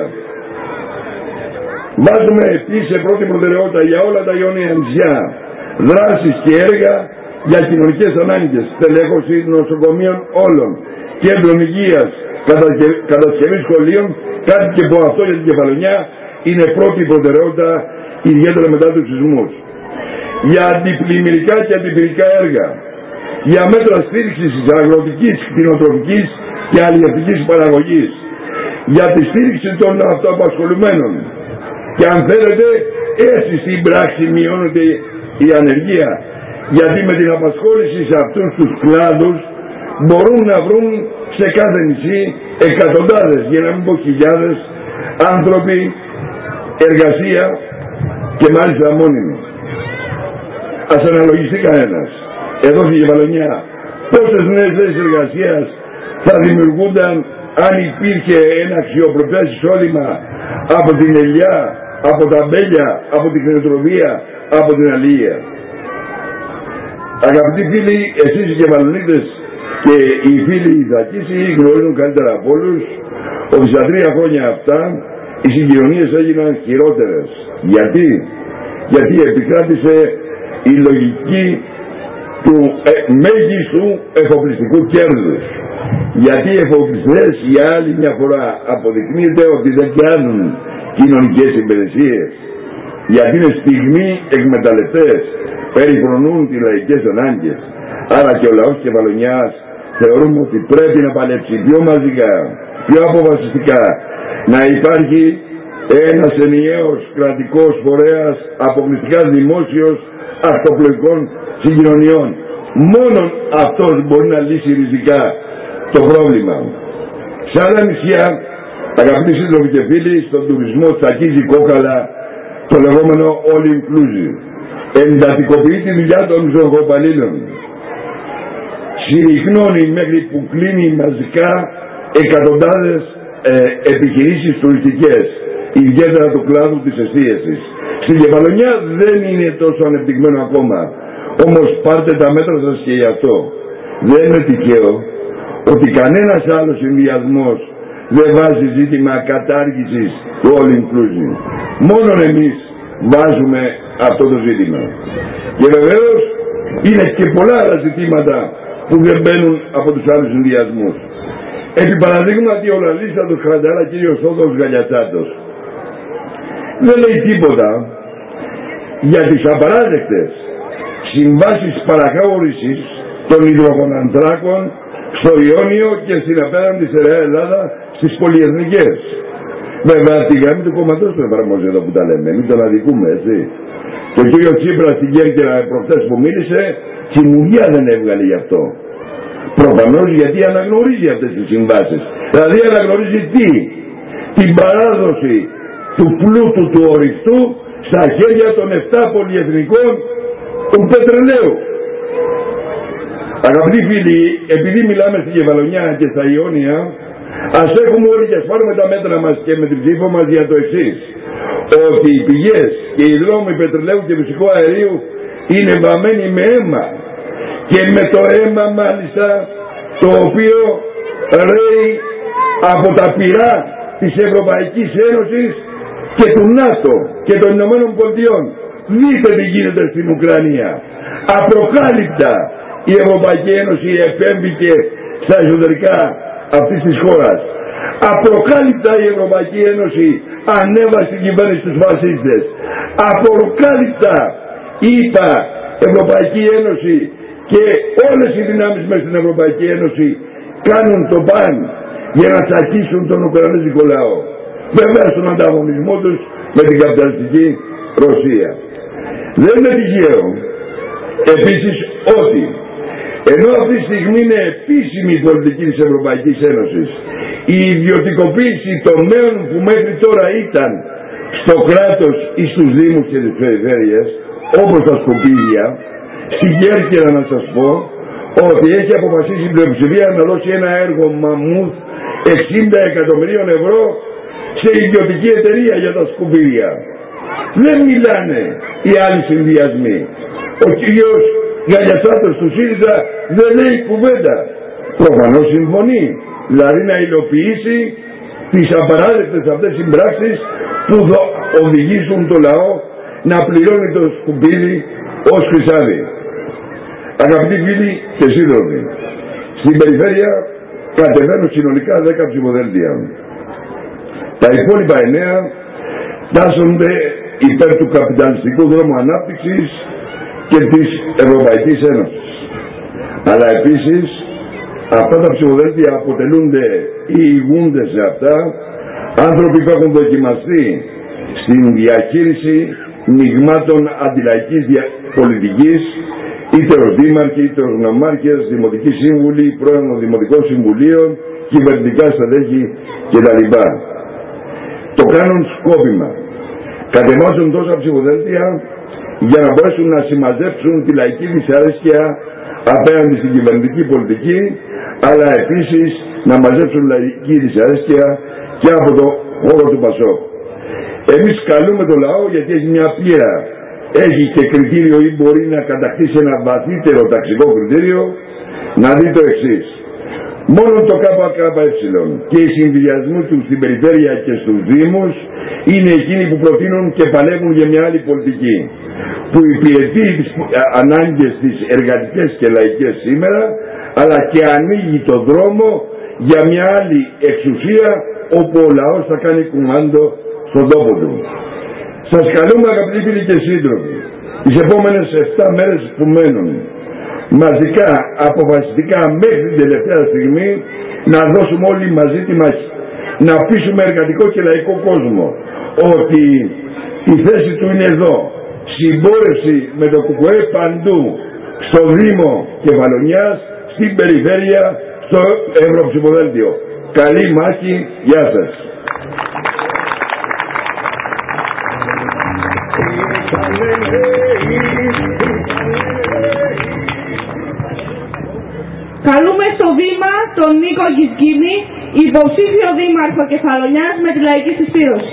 Βάζουμε επίσης σε πρώτη προτεραιότητα για όλα τα Ιόνια νησιά δράσεις και έργα για κοινωνικές ανάγκες, τελέχωση νοσοκομείων όλων, κέντρων υγείας, κατασκευή σχολείων, κάτι και που αυτό για την Κεφαλονιά είναι πρώτη προτεραιότητα, ιδιαίτερα μετά τους σεισμούς. Για αντιπλημμυρικά και αντιπυρικά έργα, για μέτρα στήριξης της αγροτικής, κτηνοτροφικής και αλλιευτικής παραγωγής, για τη στήριξη των αυτοαπασχολουμένων και αν θέλετε έτσι στην πράξη μειώνεται η ανεργία, γιατί με την απασχόληση σε αυτούς τους κλάδους μπορούν να βρουν σε κάθε νησί εκατοντάδες, για να μην πω χιλιάδες άνθρωποι εργασία και μάλιστα μόνιμη. Ας αναλογιστεί κανένας εδώ στην Κεφαλονιά πόσες νέες θέσεις εργασίας θα δημιουργούνταν αν υπήρχε ένα αξιοπρεπές εισόδημα από την ελιά, από τα μπέλια, από την κτηνοτροφία, από την αλληλεία. Αγαπητοί φίλοι, εσείς οι Κεφαλονίτες και οι φίλοι Ιδακήσοι γνωρίζουν καλύτερα από όλους ότι στα 3 χρόνια αυτά οι συγκοινωνίες έγιναν χειρότερες. Γιατί επικράτησε η λογική του μέγιστου εφοπλιστικού κέρδους. Γιατί οι εφοπλιστές για άλλη μια φορά αποδεικνύεται ότι δεν κάνουν κοινωνικές υπηρεσίες. Γιατί είναι στιγμοί εκμεταλλευτές, περιφρονούν τις λαϊκές ανάγκες. Άρα και ο λαός Κεφαλονιάς θεωρούμε ότι πρέπει να παλέψει πιο μαζικά, πιο αποφασιστικά, να υπάρχει ένας ενιαίος κρατικός φορέας αποκλειστικά δημόσιος αυτοπλοϊκών συγκοινωνιών. Μόνον αυτός μπορεί να λύσει ριζικά το πρόβλημα. Σε άλλα νησιά, αγαπητοί σύντροφοι και φίλοι, στον τουρισμό τσακίζει κόκαλα το λεγόμενο all inclusive. Εντατικοποιεί τη δουλειά των ζωγοπαλλήλων. Συρρυκνώνει μέχρι που κλείνει μαζικά εκατοντάδες επιχειρήσεις τουριστικές, ιδιαίτερα του κλάδου της εστίασης. Στην Κεφαλονιά δεν είναι τόσο ανεπτυγμένο ακόμα. Όμως πάρτε τα μέτρα σας και γι' αυτό. Δεν είναι τυχαίο ότι κανένας άλλος συνδυασμός δεν βάζει ζήτημα κατάργησης του all inclusive. Μόνον εμείς βάζουμε αυτό το ζήτημα. Και βεβαίως είναι και πολλά άλλα ζητήματα που δεν μπαίνουν από τους άλλους συνδυασμούς. Επί παραδείγματι ο λαλίστατος Χρανταρά κύριος Θόδωρος Γαλιατσάτος δεν λέει τίποτα για τις απαράδεκτες συμβάσεις παραχώρησης των υδρογονανθράκων στο Ιόνιο και στην απέναντι στερεά Ελλάδα στις πολυεθνικές. Βέβαια τη γραμμή του κόμματος του εφαρμόζει εδώ που τα λέμε, μην τον αδικούμε, έτσι. Και ο κύριος Τσίπρας στην Κέρκυρα προχτές που μίλησε, χειμουνιά δεν έβγαλε γι' αυτό. Προφανώς γιατί αναγνωρίζει αυτές τις συμβάσεις. Δηλαδή αναγνωρίζει τι? Την παράδοση του πλούτου του ορυκτού στα χέρια των 7 πολυεθνικών του πετρελαίου. Αγαπητοί φίλοι, επειδή μιλάμε στη Κεφαλονιά και στα Ιόνια, ας έχουμε όλοι και ας πάρουμε τα μέτρα μας και με την ψήφο μας για το εξής: ότι οι πηγές και οι δρόμοι πετρελαίου και φυσικού αερίου είναι βαμμένοι με αίμα, και με το αίμα μάλιστα το οποίο ρέει από τα πυρά της Ευρωπαϊκής Ένωσης και του ΝΑΤΟ και των Ηνωμένων Πολιτειών. Δείτε τι γίνεται στην Ουκρανία. Απροκάλυπτα η Ευρωπαϊκή Ένωση επέμβηκε στα εσωτερικά αυτής της χώρας. Απροκάλυπτα η Ευρωπαϊκή Ένωση ανέβασε την κυβέρνηση στους φασίστες. Απροκάλυπτα είπα Ευρωπαϊκή Ένωση και όλες οι δυνάμεις μέσα στην Ευρωπαϊκή Ένωση κάνουν το παν για να τσακίσουν τον Ουκρανέζικο λαό. Βέβαια στον ανταγωνισμό τους με την καπιταλιστική Ρωσία. Δεν είναι τυχαίο επίσης ότι ενώ αυτή τη στιγμή είναι επίσημη η πολιτική της Ευρωπαϊκής Ένωσης η ιδιωτικοποίηση τομέων που μέχρι τώρα ήταν στο κράτος ή στους δήμους και τις περιφέρειες, όπως τα σκουπίδια, στην Κέρκυρα να σας πω ότι έχει αποφασίσει η πλειοψηφία να δώσει ένα έργο μαμούθ 60 εκατομμυρίων ευρώ σε ιδιωτική εταιρεία για τα σκουπίδια. Δεν μιλάνε οι άλλοι συνδυασμοί. Ο κύριος Γαλιασάτος του ΣΥΡΙΖΑ δεν λέει κουβέντα. Προφανώς συμφωνεί. Δηλαδή να υλοποιήσει τις απαράδεκτες αυτές συμπράξεις που θα οδηγήσουν το λαό να πληρώνει το σκουπίδι ως χρυσάδι. Αγαπητοί φίλοι και σύντροφοι, στην περιφέρεια κατεβαίνουν συνολικά 10 ψηφοδέλτια. Τα υπόλοιπα 9 τάσσονται υπέρ του καπιταλιστικού δρόμου ανάπτυξης και της Ευρωπαϊκής Ένωσης. Αλλά επίσης αυτά τα ψηφοδέλτια αποτελούνται ή ηγούνται σε αυτά άνθρωποι που έχουν δοκιμαστεί στην διαχείριση μειγμάτων αντιλαϊκής πολιτικής, είτε ως δήμαρχοι, είτε ως νομάρχες, δημοτικοί σύμβουλοι, πρώην δημοτικών συμβουλίων, κυβερνητικά στελέχη κτλ. Το κάνουν σκόπιμα. Κατεβάζουν τόσα ψηφοδέλτια για να μπορέσουν να συμμαζέψουν τη λαϊκή δυσαρέσκεια απέναντι στην κυβερνητική πολιτική, αλλά επίσης να μαζέψουν λαϊκή δυσαρέσκεια και από το χώρο του ΠΑΣΟΚ. Εμείς καλούμε το λαό, γιατί έχει μια πείρα, έχει και κριτήριο ή μπορεί να κατακτήσει ένα βαθύτερο ταξικό κριτήριο, να δει το εξής: μόνο το ΚΚΕ και οι συνδυασμοί του στην περιφέρεια και στους δήμους είναι εκείνοι που προτείνουν και παλεύουν για μια άλλη πολιτική που υπηρετεί τις ανάγκες της εργατικές και λαϊκές σήμερα, αλλά και ανοίγει το δρόμο για μια άλλη εξουσία όπου ο λαός θα κάνει κουμάντο στον τόπο του. Σας καλούμε, αγαπητοί φίλοι και σύντροφοι, τις επόμενες 7 μέρες που μένουν, μαζικά, αποφασιστικά μέχρι την τελευταία στιγμή να δώσουμε όλοι μαζί τη μάχη. Να αφήσουμε εργατικό και λαϊκό κόσμο ότι η θέση του είναι εδώ. Συμπόρευση με το ΚΚΕ παντού, στο Δήμο Κεφαλονιάς, στην περιφέρεια, στο Ευρωψηφοδέλτιο. Καλή μάχη, γεια σας. Καλούμε στο βήμα τον Νίκο Γυσκίνη, υποψήφιο δήμαρχο Κεφαλονιάς με τη λαϊκή συσπήρωση.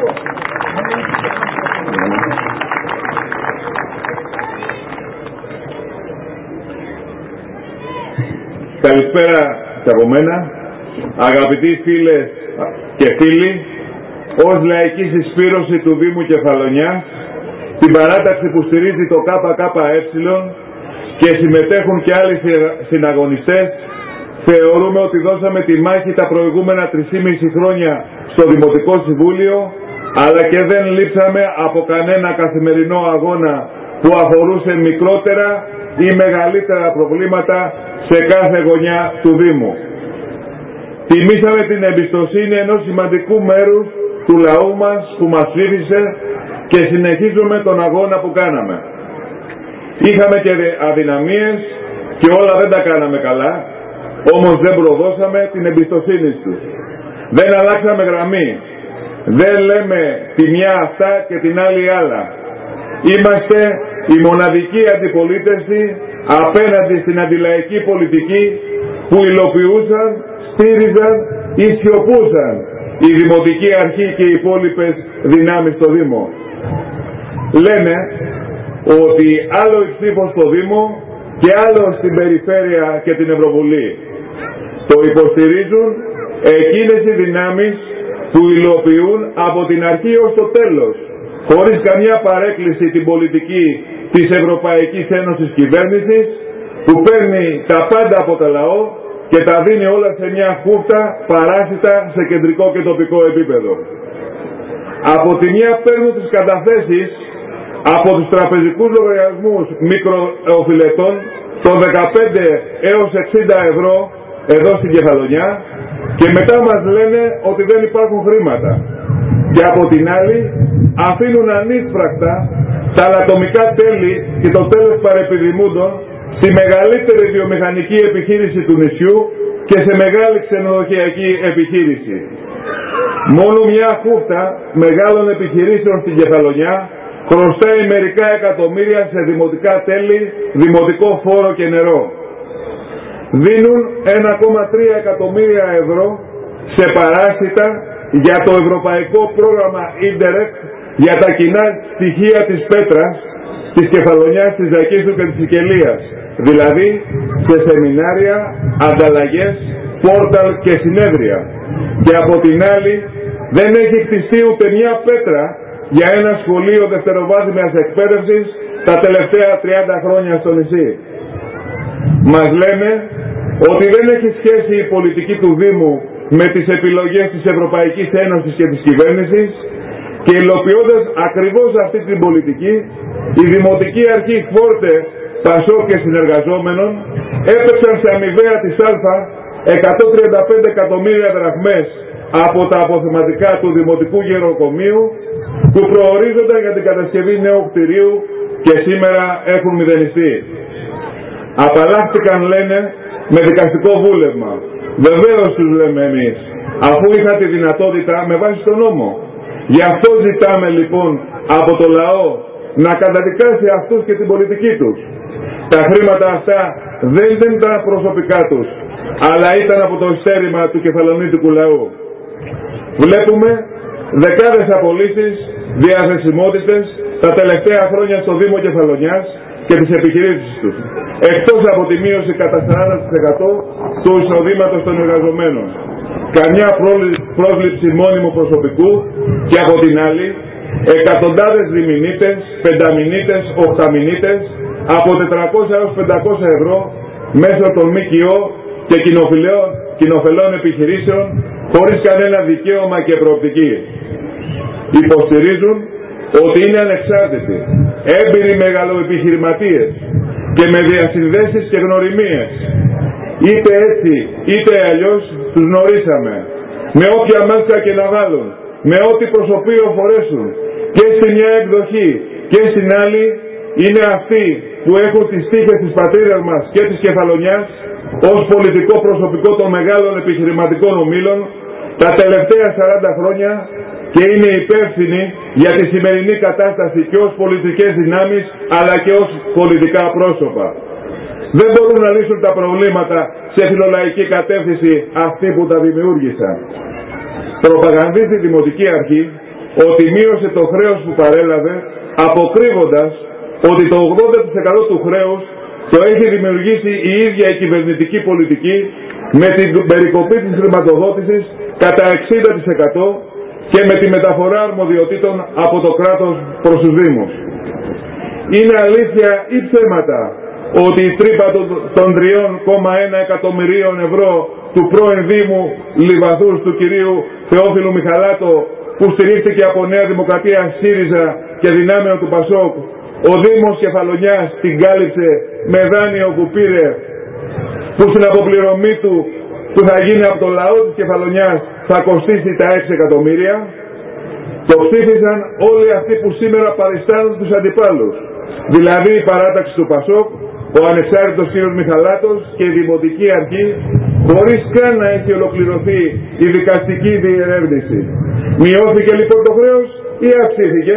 Καλησπέρα και από μένα, αγαπητοί φίλες και φίλοι. Ως λαϊκή συσπήρωση του Δήμου Κεφαλονιάς, την παράταξη που στηρίζει το ΚΚΕ και συμμετέχουν και άλλοι συναγωνιστές, θεωρούμε ότι δώσαμε τη μάχη τα προηγούμενα 3,5 χρόνια στο Δημοτικό Συμβούλιο, αλλά και δεν λείψαμε από κανένα καθημερινό αγώνα που αφορούσε μικρότερα ή μεγαλύτερα προβλήματα σε κάθε γωνιά του Δήμου. Τιμήσαμε την εμπιστοσύνη ενός σημαντικού μέρους του λαού μας που μας ψήφισε και συνεχίζουμε τον αγώνα που κάναμε. Είχαμε και αδυναμίες και όλα δεν τα κάναμε καλά, Όμως δεν προδώσαμε την εμπιστοσύνη τους. Δεν αλλάξαμε γραμμή. Δεν λέμε τη μια αυτά και την άλλη άλλα. Είμαστε η μοναδική αντιπολίτευση απέναντι στην αντιλαϊκή πολιτική που υλοποιούσαν, στήριζαν ή σιωπούσαν η Δημοτική Αρχή και οι υπόλοιπες δυνάμεις στο Δήμο. Λένε ότι άλλο η ψήφος στο Δήμο και άλλο στην Περιφέρεια και την Ευρωβουλή. Το υποστηρίζουν εκείνες οι δυνάμεις που υλοποιούν από την αρχή ως το τέλος, χωρίς καμιά παρέκκληση, την πολιτική της Ευρωπαϊκής Ένωσης Κυβέρνησης, που παίρνει τα πάντα από το λαό και τα δίνει όλα σε μια χούφτα παράσιτα σε κεντρικό και τοπικό επίπεδο. Από τη μια παίρνουν τις καταθέσεις από τους τραπεζικούς λογαριασμούς μικροοφιλετών των 15 έως 60 ευρώ εδώ στην Κεφαλονιά και μετά μας λένε ότι δεν υπάρχουν χρήματα. Και από την άλλη αφήνουν ανίσπρακτα τα ανατομικά τέλη και το τέλος παρεπιδημούντων στη μεγαλύτερη βιομηχανική επιχείρηση του νησιού και σε μεγάλη ξενοδοχειακή επιχείρηση. Μόνο μια χούφτα μεγάλων επιχειρήσεων στην Κεφαλονιά χρωστάει μερικά εκατομμύρια σε δημοτικά τέλη, δημοτικό φόρο και νερό. Δίνουν 1,3 εκατομμύρια ευρώ σε παράσιτα για το ευρωπαϊκό πρόγραμμα Ίντερεκ για τα κοινά στοιχεία της Πέτρας, της Κεφαλονιάς, της Ζακίσου και της Σικελίας, δηλαδή σε σεμινάρια, ανταλλαγές, πόρταλ και συνέδρια. Και από την άλλη δεν έχει χτιστεί ούτε μια πέτρα για ένα σχολείο δευτεροβάθμιας εκπαίδευσης τα τελευταία 30 χρόνια στο νησί. Μας λένε ότι δεν έχει σχέση η πολιτική του Δήμου με τις επιλογές της Ευρωπαϊκής Ένωσης και της κυβέρνησης και υλοποιώντας ακριβώς αυτή την πολιτική, η Δημοτική Αρχή Φόρτε, Πασόκ και συνεργαζόμενων έπαιξαν σε αμοιβαία της Α 135 εκατομμύρια δραχμές από τα αποθεματικά του Δημοτικού Γεροκομείου που προορίζονταν για την κατασκευή νέου κτηρίου και σήμερα έχουν μηδενιστεί. Απαλλάχθηκαν, λένε, με δικαστικό βούλευμα. Βεβαίως τους λέμε εμείς, αφού είχαν τη δυνατότητα με βάση τον νόμο. Γι' αυτό ζητάμε λοιπόν από το λαό να καταδικάσει αυτούς και την πολιτική τους. Τα χρήματα αυτά δεν ήταν προσωπικά τους, αλλά ήταν από το στέρημα του κεφαλονίτικου λαού. Βλέπουμε δεκάδες απολύσεις, διαθεσιμότητες τα τελευταία χρόνια στο Δήμο Κεφαλονιάς και τις επιχειρήσεις τους, εκτός από τη μείωση κατά 40% του εισοδήματος των εργαζομένων. Καμιά πρόσληψη μόνιμου προσωπικού και από την άλλη εκατοντάδες διμηνίτες, πενταμηνίτες, οχταμηνίτες από 400 έως 500 ευρώ μέσω των ΜΚΟ και κοινοφελών επιχειρήσεων χωρίς κανένα δικαίωμα και προοπτική. Υποστηρίζουν ότι είναι ανεξάρτητοι, έμπειροι μεγαλοεπιχειρηματίες και με διασυνδέσεις και γνωριμίες. Είτε έτσι είτε αλλιώς τους γνωρίσαμε, με όποια μάσκα και να βάλουν, με ό,τι προσωπείο φορέσουν, και στη μια εκδοχή και στην άλλη είναι αυτοί που έχουν τις τύχες της πατρίδας μας και της Κεφαλονιάς ως πολιτικό προσωπικό των μεγάλων επιχειρηματικών ομίλων τα τελευταία 40 χρόνια και είναι υπεύθυνοι για τη σημερινή κατάσταση και ως πολιτικές δυνάμεις αλλά και ως πολιτικά πρόσωπα. Δεν μπορούν να λύσουν τα προβλήματα σε φιλολαϊκή κατεύθυνση αυτοί που τα δημιούργησαν. Προπαγανδίζει η Δημοτική Αρχή ότι μείωσε το χρέος που παρέλαβε, αποκρύβοντας ότι το 80% του χρέους το έχει δημιουργήσει η ίδια η κυβερνητική πολιτική με την περικοπή της χρηματοδότησης κατά 60% και με τη μεταφορά αρμοδιοτήτων από το κράτος προς τους Δήμους. Είναι αλήθεια ή ψέματα ότι η τρύπα των 3,1 εκατομμυρίων ευρώ του πρώην Δήμου Λιβαδούς του κυρίου Θεόφιλου Μιχαλάτο που στηρίχθηκε από Νέα Δημοκρατία, ΣΥΡΙΖΑ και δυνάμεων του Πασόκ, ο Δήμος Κεφαλονιάς την κάλυψε με δάνειο που πήρε, που στην αποπληρωμή του που θα γίνει από το λαό της Κεφαλονιάς θα κοστίσει τα 6 εκατομμύρια. Το ψήφισαν όλοι αυτοί που σήμερα παριστάνουν τους αντιπάλους, δηλαδή η παράταξη του Πασόκ, ο ανεξάρτητος κ. Μιχαλάτος και η Δημοτική Αρχή, χωρίς καν να έχει ολοκληρωθεί η δικαστική διερεύνηση. Μειώθηκε λοιπόν το χρέος ή αυξήθηκε?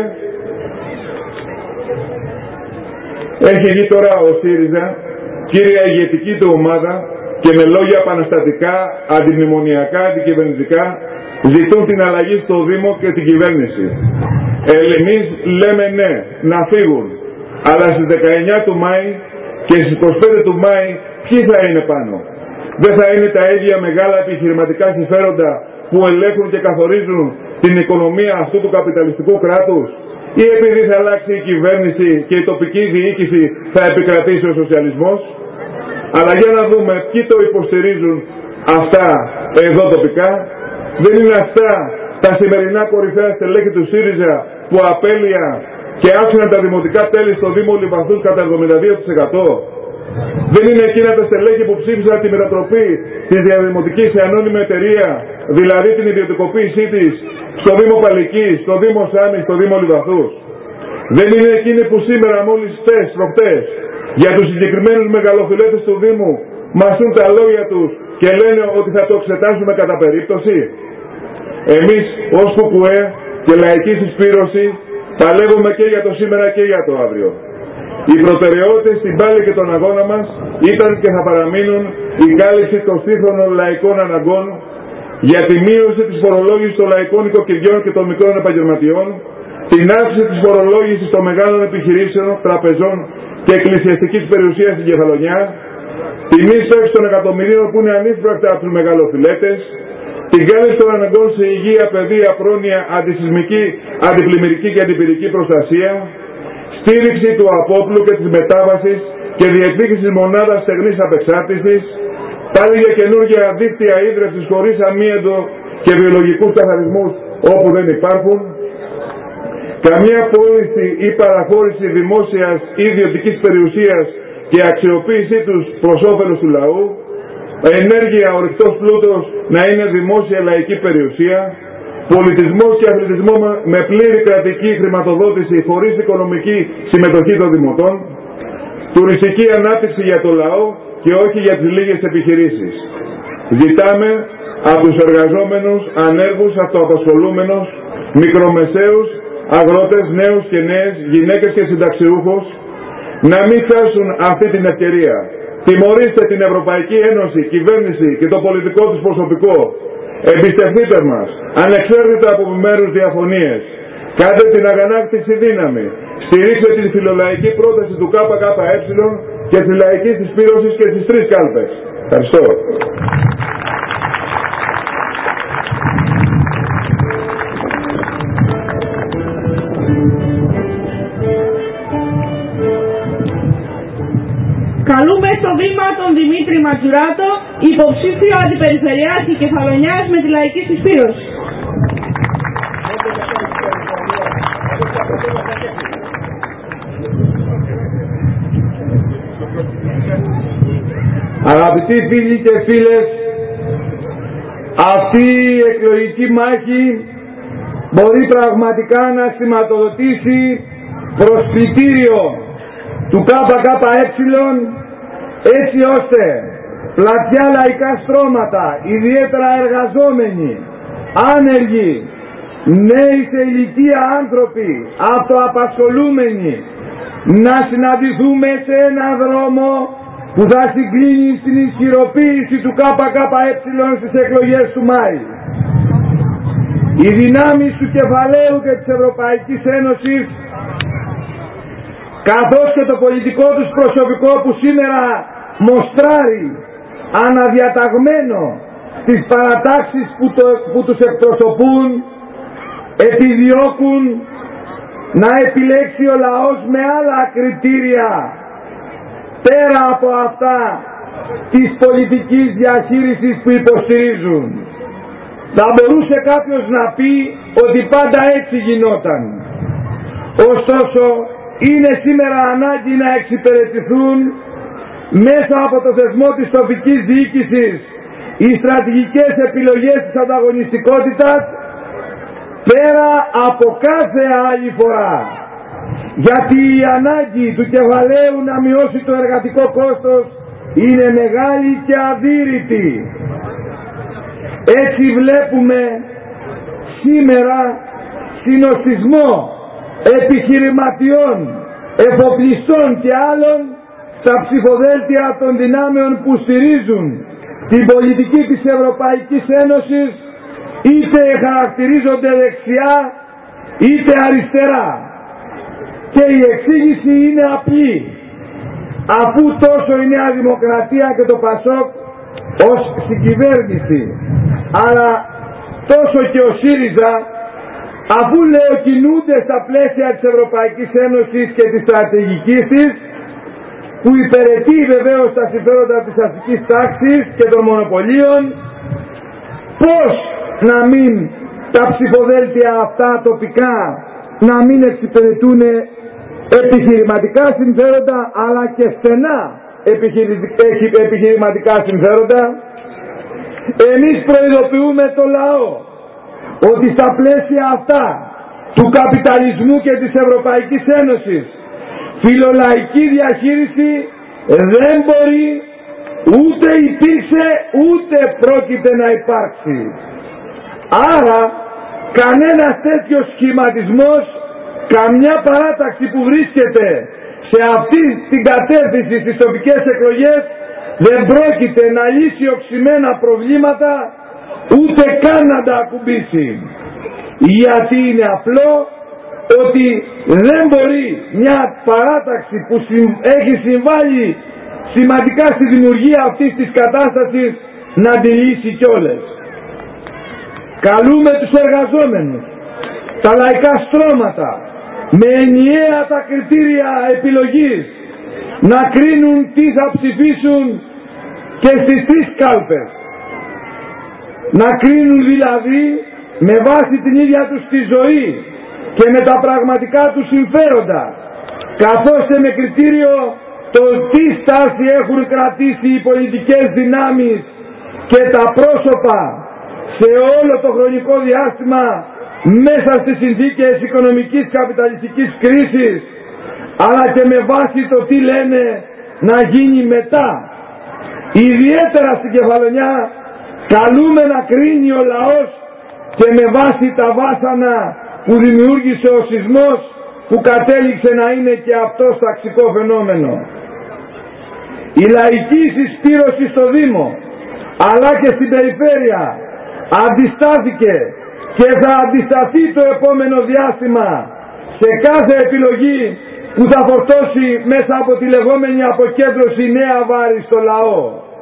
Έχει βγει τώρα ο ΣΥΡΙΖΑ, κύρια ηγετική του ομάδα, και με λόγια επαναστατικά, αντιμνημονιακά, αντικυβερνητικά ζητούν την αλλαγή στο Δήμο και την κυβέρνηση. Εμείς λέμε ναι, να φύγουν. Αλλά στις 19 του Μάη και στις 25 του Μάη ποιοι θα είναι πάνω? Δεν θα είναι τα ίδια μεγάλα επιχειρηματικά συμφέροντα που ελέγχουν και καθορίζουν την οικονομία αυτού του καπιταλιστικού κράτους? Ή επειδή θα αλλάξει η κυβέρνηση και η τοπική διοίκηση θα επικρατήσει ο σοσιαλισμός? Αλλά για να δούμε ποιοι το υποστηρίζουν αυτά εδώ τοπικά. Δεν είναι αυτά τα σημερινά κορυφαία στελέχη του ΣΥΡΙΖΑ που απέλεια και άφηναν τα δημοτικά τέλη στο Δήμο Λιβαθούς κατά 72%? Δεν είναι εκείνα τα στελέχη που ψήφισαν τη μετατροπή της διαδημοτικής σε ανώνυμη εταιρεία, δηλαδή την ιδιωτικοποίησή της, στο Δήμο Παλικής, στο Δήμο Σάμης, στο Δήμο Λιβαθούς? Δεν είναι εκείνοι που σήμερα μόλις προχτές για τους συγκεκριμένους μεγαλοφιλέτες του Δήμου μασούν τα λόγια τους και λένε ότι θα το εξετάσουμε κατά περίπτωση? Εμείς ως ΚΚΕ και Λαϊκή Συσπήρωση παλεύουμε και για το σήμερα και για το αύριο. Οι προτεραιότητες στην πάλη και τον αγώνα μας ήταν και θα παραμείνουν η κάλυψη των σύγχρονων λαϊκών αναγκών, για τη μείωση της φορολόγησης των λαϊκών οικοκυριών και των μικρών επαγγελματιών, την αύξηση της φορολόγησης των μεγάλων επιχειρήσεων, τραπεζών και εκκλησιαστικής περιουσίας στην Κεφαλονιά, την ίσπραξη των εκατομμυρίων που είναι ανίσπρακτα από τους μεγαλοφιλέτες, την κάλυψη των αναγκών σε υγεία, παιδεία, πρόνοια, αντισυσμική, αντιπλημμυρική και αντιπυρική προστασία, στήριξη του απόπλου και της μετάβασης και διεκδίκηση μονάδας στεγνής απεξάρτησης, πάλι για καινούργια δίκτυα ίδρυυσης χωρίς αμύαντο και βιολογικούς καθαρισμούς όπου δεν υπάρχουν, καμία πώληση ή παραχώρηση δημόσιας ή ιδιωτικής περιουσίας και αξιοποίησή τους προς όφελος του λαού, ενέργεια, ορυκτός πλούτος να είναι δημόσια λαϊκή περιουσία, πολιτισμός και αθλητισμό με πλήρη κρατική χρηματοδότηση χωρίς οικονομική συμμετοχή των δημοτών, τουριστική ανάπτυξη για το λαό και όχι για τις λίγες επιχειρήσεις. Ζητάμε από τους εργαζόμενους, ανέργους, αυτοαπασχολούμενους, μικρομεσαίους, αγρότες, νέους και νέες, γυναίκες και συνταξιούχους να μην χάσουν αυτή την ευκαιρία. Τιμωρήστε την Ευρωπαϊκή Ένωση, κυβέρνηση και το πολιτικό τους προσωπικό. Εμπιστευτείτε μας, ανεξάρτητα από μέρους διαφωνίες. Κάντε την αγανάκτηση δύναμη. Στηρίξτε την φιλολαϊκή πρόταση του ΚΚΕ και τη λαϊκή συσπήρωση και στις 3 κάλπες. Ευχαριστώ. Καλούμε στο βήμα τον Δημήτρη Ματζουράτο, υποψήφιο αντιπεριφερειάρχη Κεφαλονιάς με τη Λαϊκή Συσπήρωση. Αγαπητοί φίλοι και φίλες, αυτή η εκλογική μάχη μπορεί πραγματικά να σηματοδοτήσει προσκλητήριο του ΚΚΕ, έτσι ώστε πλατιά λαϊκά στρώματα, ιδιαίτερα εργαζόμενοι, άνεργοι, νέοι σε ηλικία άνθρωποι, αυτοαπασχολούμενοι, να συναντηθούμε σε ένα δρόμο που θα συγκλίνει στην ισχυροποίηση του ΚΚΕ στις εκλογές του Μάη. Οι δυνάμεις του κεφαλαίου και της Ευρωπαϊκής Ένωσης, καθώς και το πολιτικό τους προσωπικό που σήμερα μοστράρει αναδιαταγμένο στις παρατάξεις που τους εκπροσωπούν, επιδιώκουν να επιλέξει ο λαός με άλλα κριτήρια πέρα από αυτά της πολιτικής διαχείρισης που υποστηρίζουν. Θα μπορούσε κάποιος να πει ότι πάντα έτσι γινόταν. Ωστόσο, είναι σήμερα ανάγκη να εξυπηρετηθούν μέσα από το θεσμό της τοπικής διοίκησης οι στρατηγικές επιλογές της ανταγωνιστικότητας πέρα από κάθε άλλη φορά. Γιατί η ανάγκη του κεφαλαίου να μειώσει το εργατικό κόστος είναι μεγάλη και αδύρυτη. Έτσι βλέπουμε σήμερα συνοστισμό επιχειρηματιών, εφοπλιστών και άλλων στα ψηφοδέλτια των δυνάμεων που στηρίζουν την πολιτική της Ευρωπαϊκής Ένωσης, είτε χαρακτηρίζονται δεξιά είτε αριστερά. Και η εξήγηση είναι απλή. Αφού τόσο η Νέα Δημοκρατία και το ΠΑΣΟΚ ως συγκυβέρνηση, αλλά τόσο και ο ΣΥΡΙΖΑ, αφού λεοκινούνται στα πλαίσια της Ευρωπαϊκής Ένωσης και της στρατηγικής της, που υπηρετεί βεβαίως τα συμφέροντα της αστικής τάξης και των μονοπωλίων, πώς να μην τα ψηφοδέλτια αυτά τοπικά να μην εξυπηρετούν επιχειρηματικά συμφέροντα, αλλά και στενά επιχειρηματικά συμφέροντα. Εμείς προειδοποιούμε το λαό ότι στα πλαίσια αυτά του καπιταλισμού και της Ευρωπαϊκής Ένωσης φιλολαϊκή διαχείριση δεν μπορεί, ούτε υπήρξε, ούτε πρόκειται να υπάρξει. Άρα κανένας τέτοιος σχηματισμός, καμιά παράταξη που βρίσκεται σε αυτή την κατεύθυνση στις τοπικές εκλογές δεν πρόκειται να λύσει οξυμένα προβλήματα, ούτε καν να τα ακουμπήσει. Γιατί είναι απλό ότι δεν μπορεί μια παράταξη που έχει συμβάλει σημαντικά στη δημιουργία αυτής της κατάστασης να τη λύσει κιόλας. Καλούμε τους εργαζόμενους, τα λαϊκά στρώματα, με ενιαία τα κριτήρια επιλογής, να κρίνουν τι θα ψηφίσουν και στις 3 κάλπες. Να κρίνουν δηλαδή με βάση την ίδια τους τη ζωή και με τα πραγματικά τους συμφέροντα, καθώς και με κριτήριο το τι στάση έχουν κρατήσει οι πολιτικές δυνάμεις και τα πρόσωπα σε όλο το χρονικό διάστημα μέσα στις συνθήκες οικονομικής καπιταλιστικής κρίσης, αλλά και με βάση το τι λένε να γίνει μετά. Ιδιαίτερα στην Κεφαλονιά καλούμε να κρίνει ο λαός και με βάση τα βάσανα που δημιούργησε ο σεισμός, που κατέληξε να είναι και αυτό ταξικό φαινόμενο. Η λαϊκή συσπήρωση στο Δήμο αλλά και στην περιφέρεια αντιστάθηκε και θα αντισταθεί το επόμενο διάστημα σε κάθε επιλογή που θα φορτώσει μέσα από τη λεγόμενη αποκέντρωση νέα βάρη στο λαό.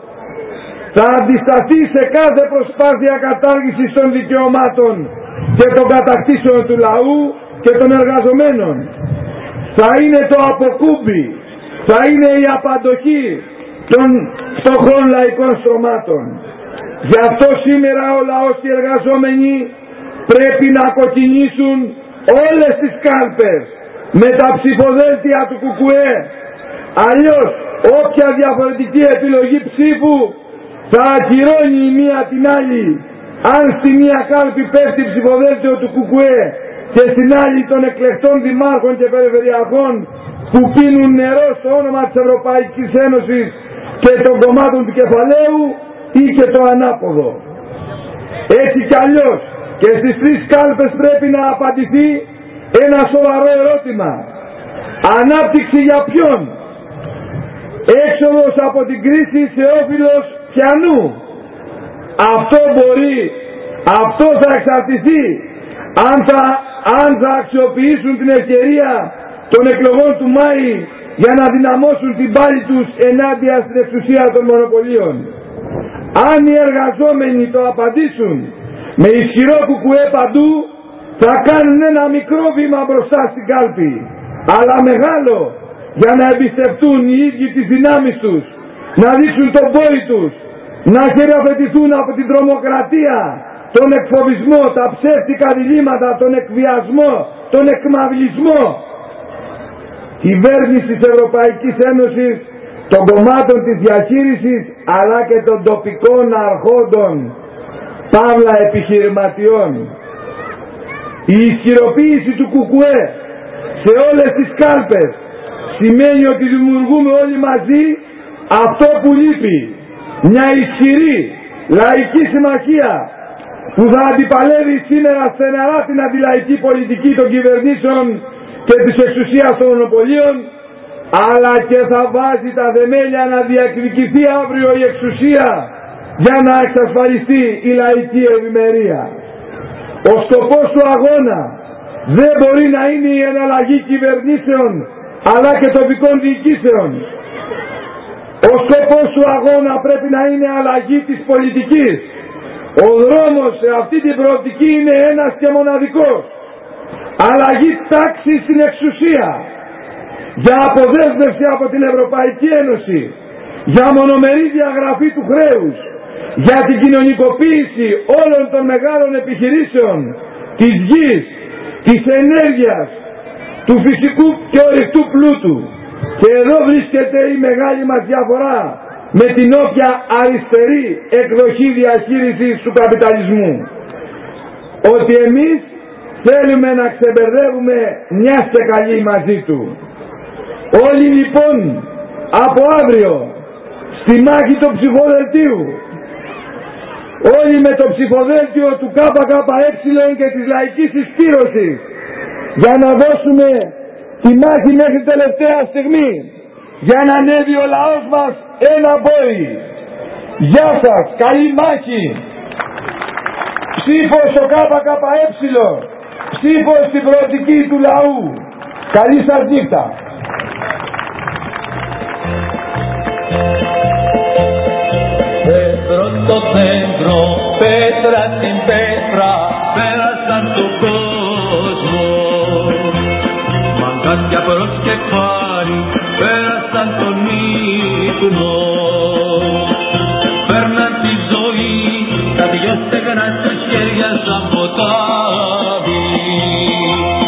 Θα αντισταθεί σε κάθε προσπάθεια κατάργησης των δικαιωμάτων και των κατακτήσεων του λαού και των εργαζομένων. Θα είναι το αποκούμπι, θα είναι η απαντοχή των φτωχών λαϊκών στρωμάτων. Γι' αυτό σήμερα ο λαός και οι εργαζόμενοι πρέπει να κοκκινήσουν όλες τις κάλπες με τα ψηφοδέλτια του ΚΚΕ. Αλλιώς όποια διαφορετική επιλογή ψήφου θα ακυρώνει η μία την άλλη. Αν στη μία κάλπη πέφτει ψηφοδέλτιο του ΚΚΕ και στην άλλη των εκλεκτών δημάρχων και περιφερειακών που πίνουν νερό στο όνομα της Ευρωπαϊκής Ένωσης και των κομμάτων του κεφαλαίου, ή και το ανάποδο. Έτσι κι αλλιώς και στις 3 κάλπες πρέπει να απαντηθεί ένα σοβαρό ερώτημα. Ανάπτυξη για ποιον? Έξοδος από την κρίση σε όφελος ποιανού? Αυτό θα εξαρτηθεί αν θα αξιοποιήσουν την ευκαιρία των εκλογών του Μάη για να δυναμώσουν την πάλη τους ενάντια στην εξουσία των μονοπωλίων. Αν οι εργαζόμενοι το απαντήσουν με ισχυρό ΚΚΕ παντού, θα κάνουν ένα μικρό βήμα μπροστά στην κάλπη, αλλά μεγάλο, για να εμπιστευτούν οι ίδιοι τις δυνάμεις τους, να δείξουν τον πόη τους, να χειραφετηθούν από την τρομοκρατία, τον εκφοβισμό, τα ψεύτικα διλήμματα, τον εκβιασμό, τον εκμαυλισμό. Κυβέρνηση της Ευρωπαϊκής Ένωσης, των κομμάτων της διαχείρισης, αλλά και των τοπικών αρχόντων, παύλα επιχειρηματιών. Η ισχυροποίηση του ΚΚΕ σε όλες τις κάλπες σημαίνει ότι δημιουργούμε όλοι μαζί αυτό που λείπει, μια ισχυρή λαϊκή συμμαχία που θα αντιπαλεύει σήμερα στεναρά την αντιλαϊκή πολιτική των κυβερνήσεων και της εξουσίας των μονοπωλίων, αλλά και θα βάζει τα θεμέλια να διεκδικηθεί αύριο η εξουσία για να εξασφαλιστεί η λαϊκή ευημερία. Ο σκοπός του αγώνα δεν μπορεί να είναι η εναλλαγή κυβερνήσεων αλλά και τοπικών διοικήσεων. Ο σκοπός του αγώνα πρέπει να είναι αλλαγή της πολιτικής. Ο δρόμος σε αυτή την προοπτική είναι ένας και μοναδικός. Αλλαγή τάξης στην εξουσία, για αποδέσμευση από την Ευρωπαϊκή Ένωση, για μονομερή διαγραφή του χρέους, για την κοινωνικοποίηση όλων των μεγάλων επιχειρήσεων, της γης, της ενέργειας, του φυσικού και ορυκτού πλούτου. Και εδώ βρίσκεται η μεγάλη μας διαφορά με την όποια αριστερή εκδοχή διαχείρισης του καπιταλισμού. Ότι εμείς θέλουμε να ξεμπερδεύουμε μιας και καλή μαζί του. Όλοι λοιπόν από αύριο στη μάχη του ψηφοδελτίου, όλοι με το ψηφοδέλτιο του ΚΚΕ και της λαϊκής συσπήρωσης, για να δώσουμε τη μάχη μέχρι τελευταία στιγμή, για να ανέβει ο λαός μας ένα πόδι. Γεια σας, καλή μάχη. Ψήφο στο ΚΚΕ, ψήφο στην προοπτική του λαού. Καλή σας νύχτα. Δέντρο στο δέντρο, πέτρα στην πέτρα, πέρασαν τον κόσμο. Μαγκάτια προς κεφάλι, πέρασαν τον ύπνο. Παίρναν τη ζωή, τα δυο στεγνά στους χέρια σαν ποτά.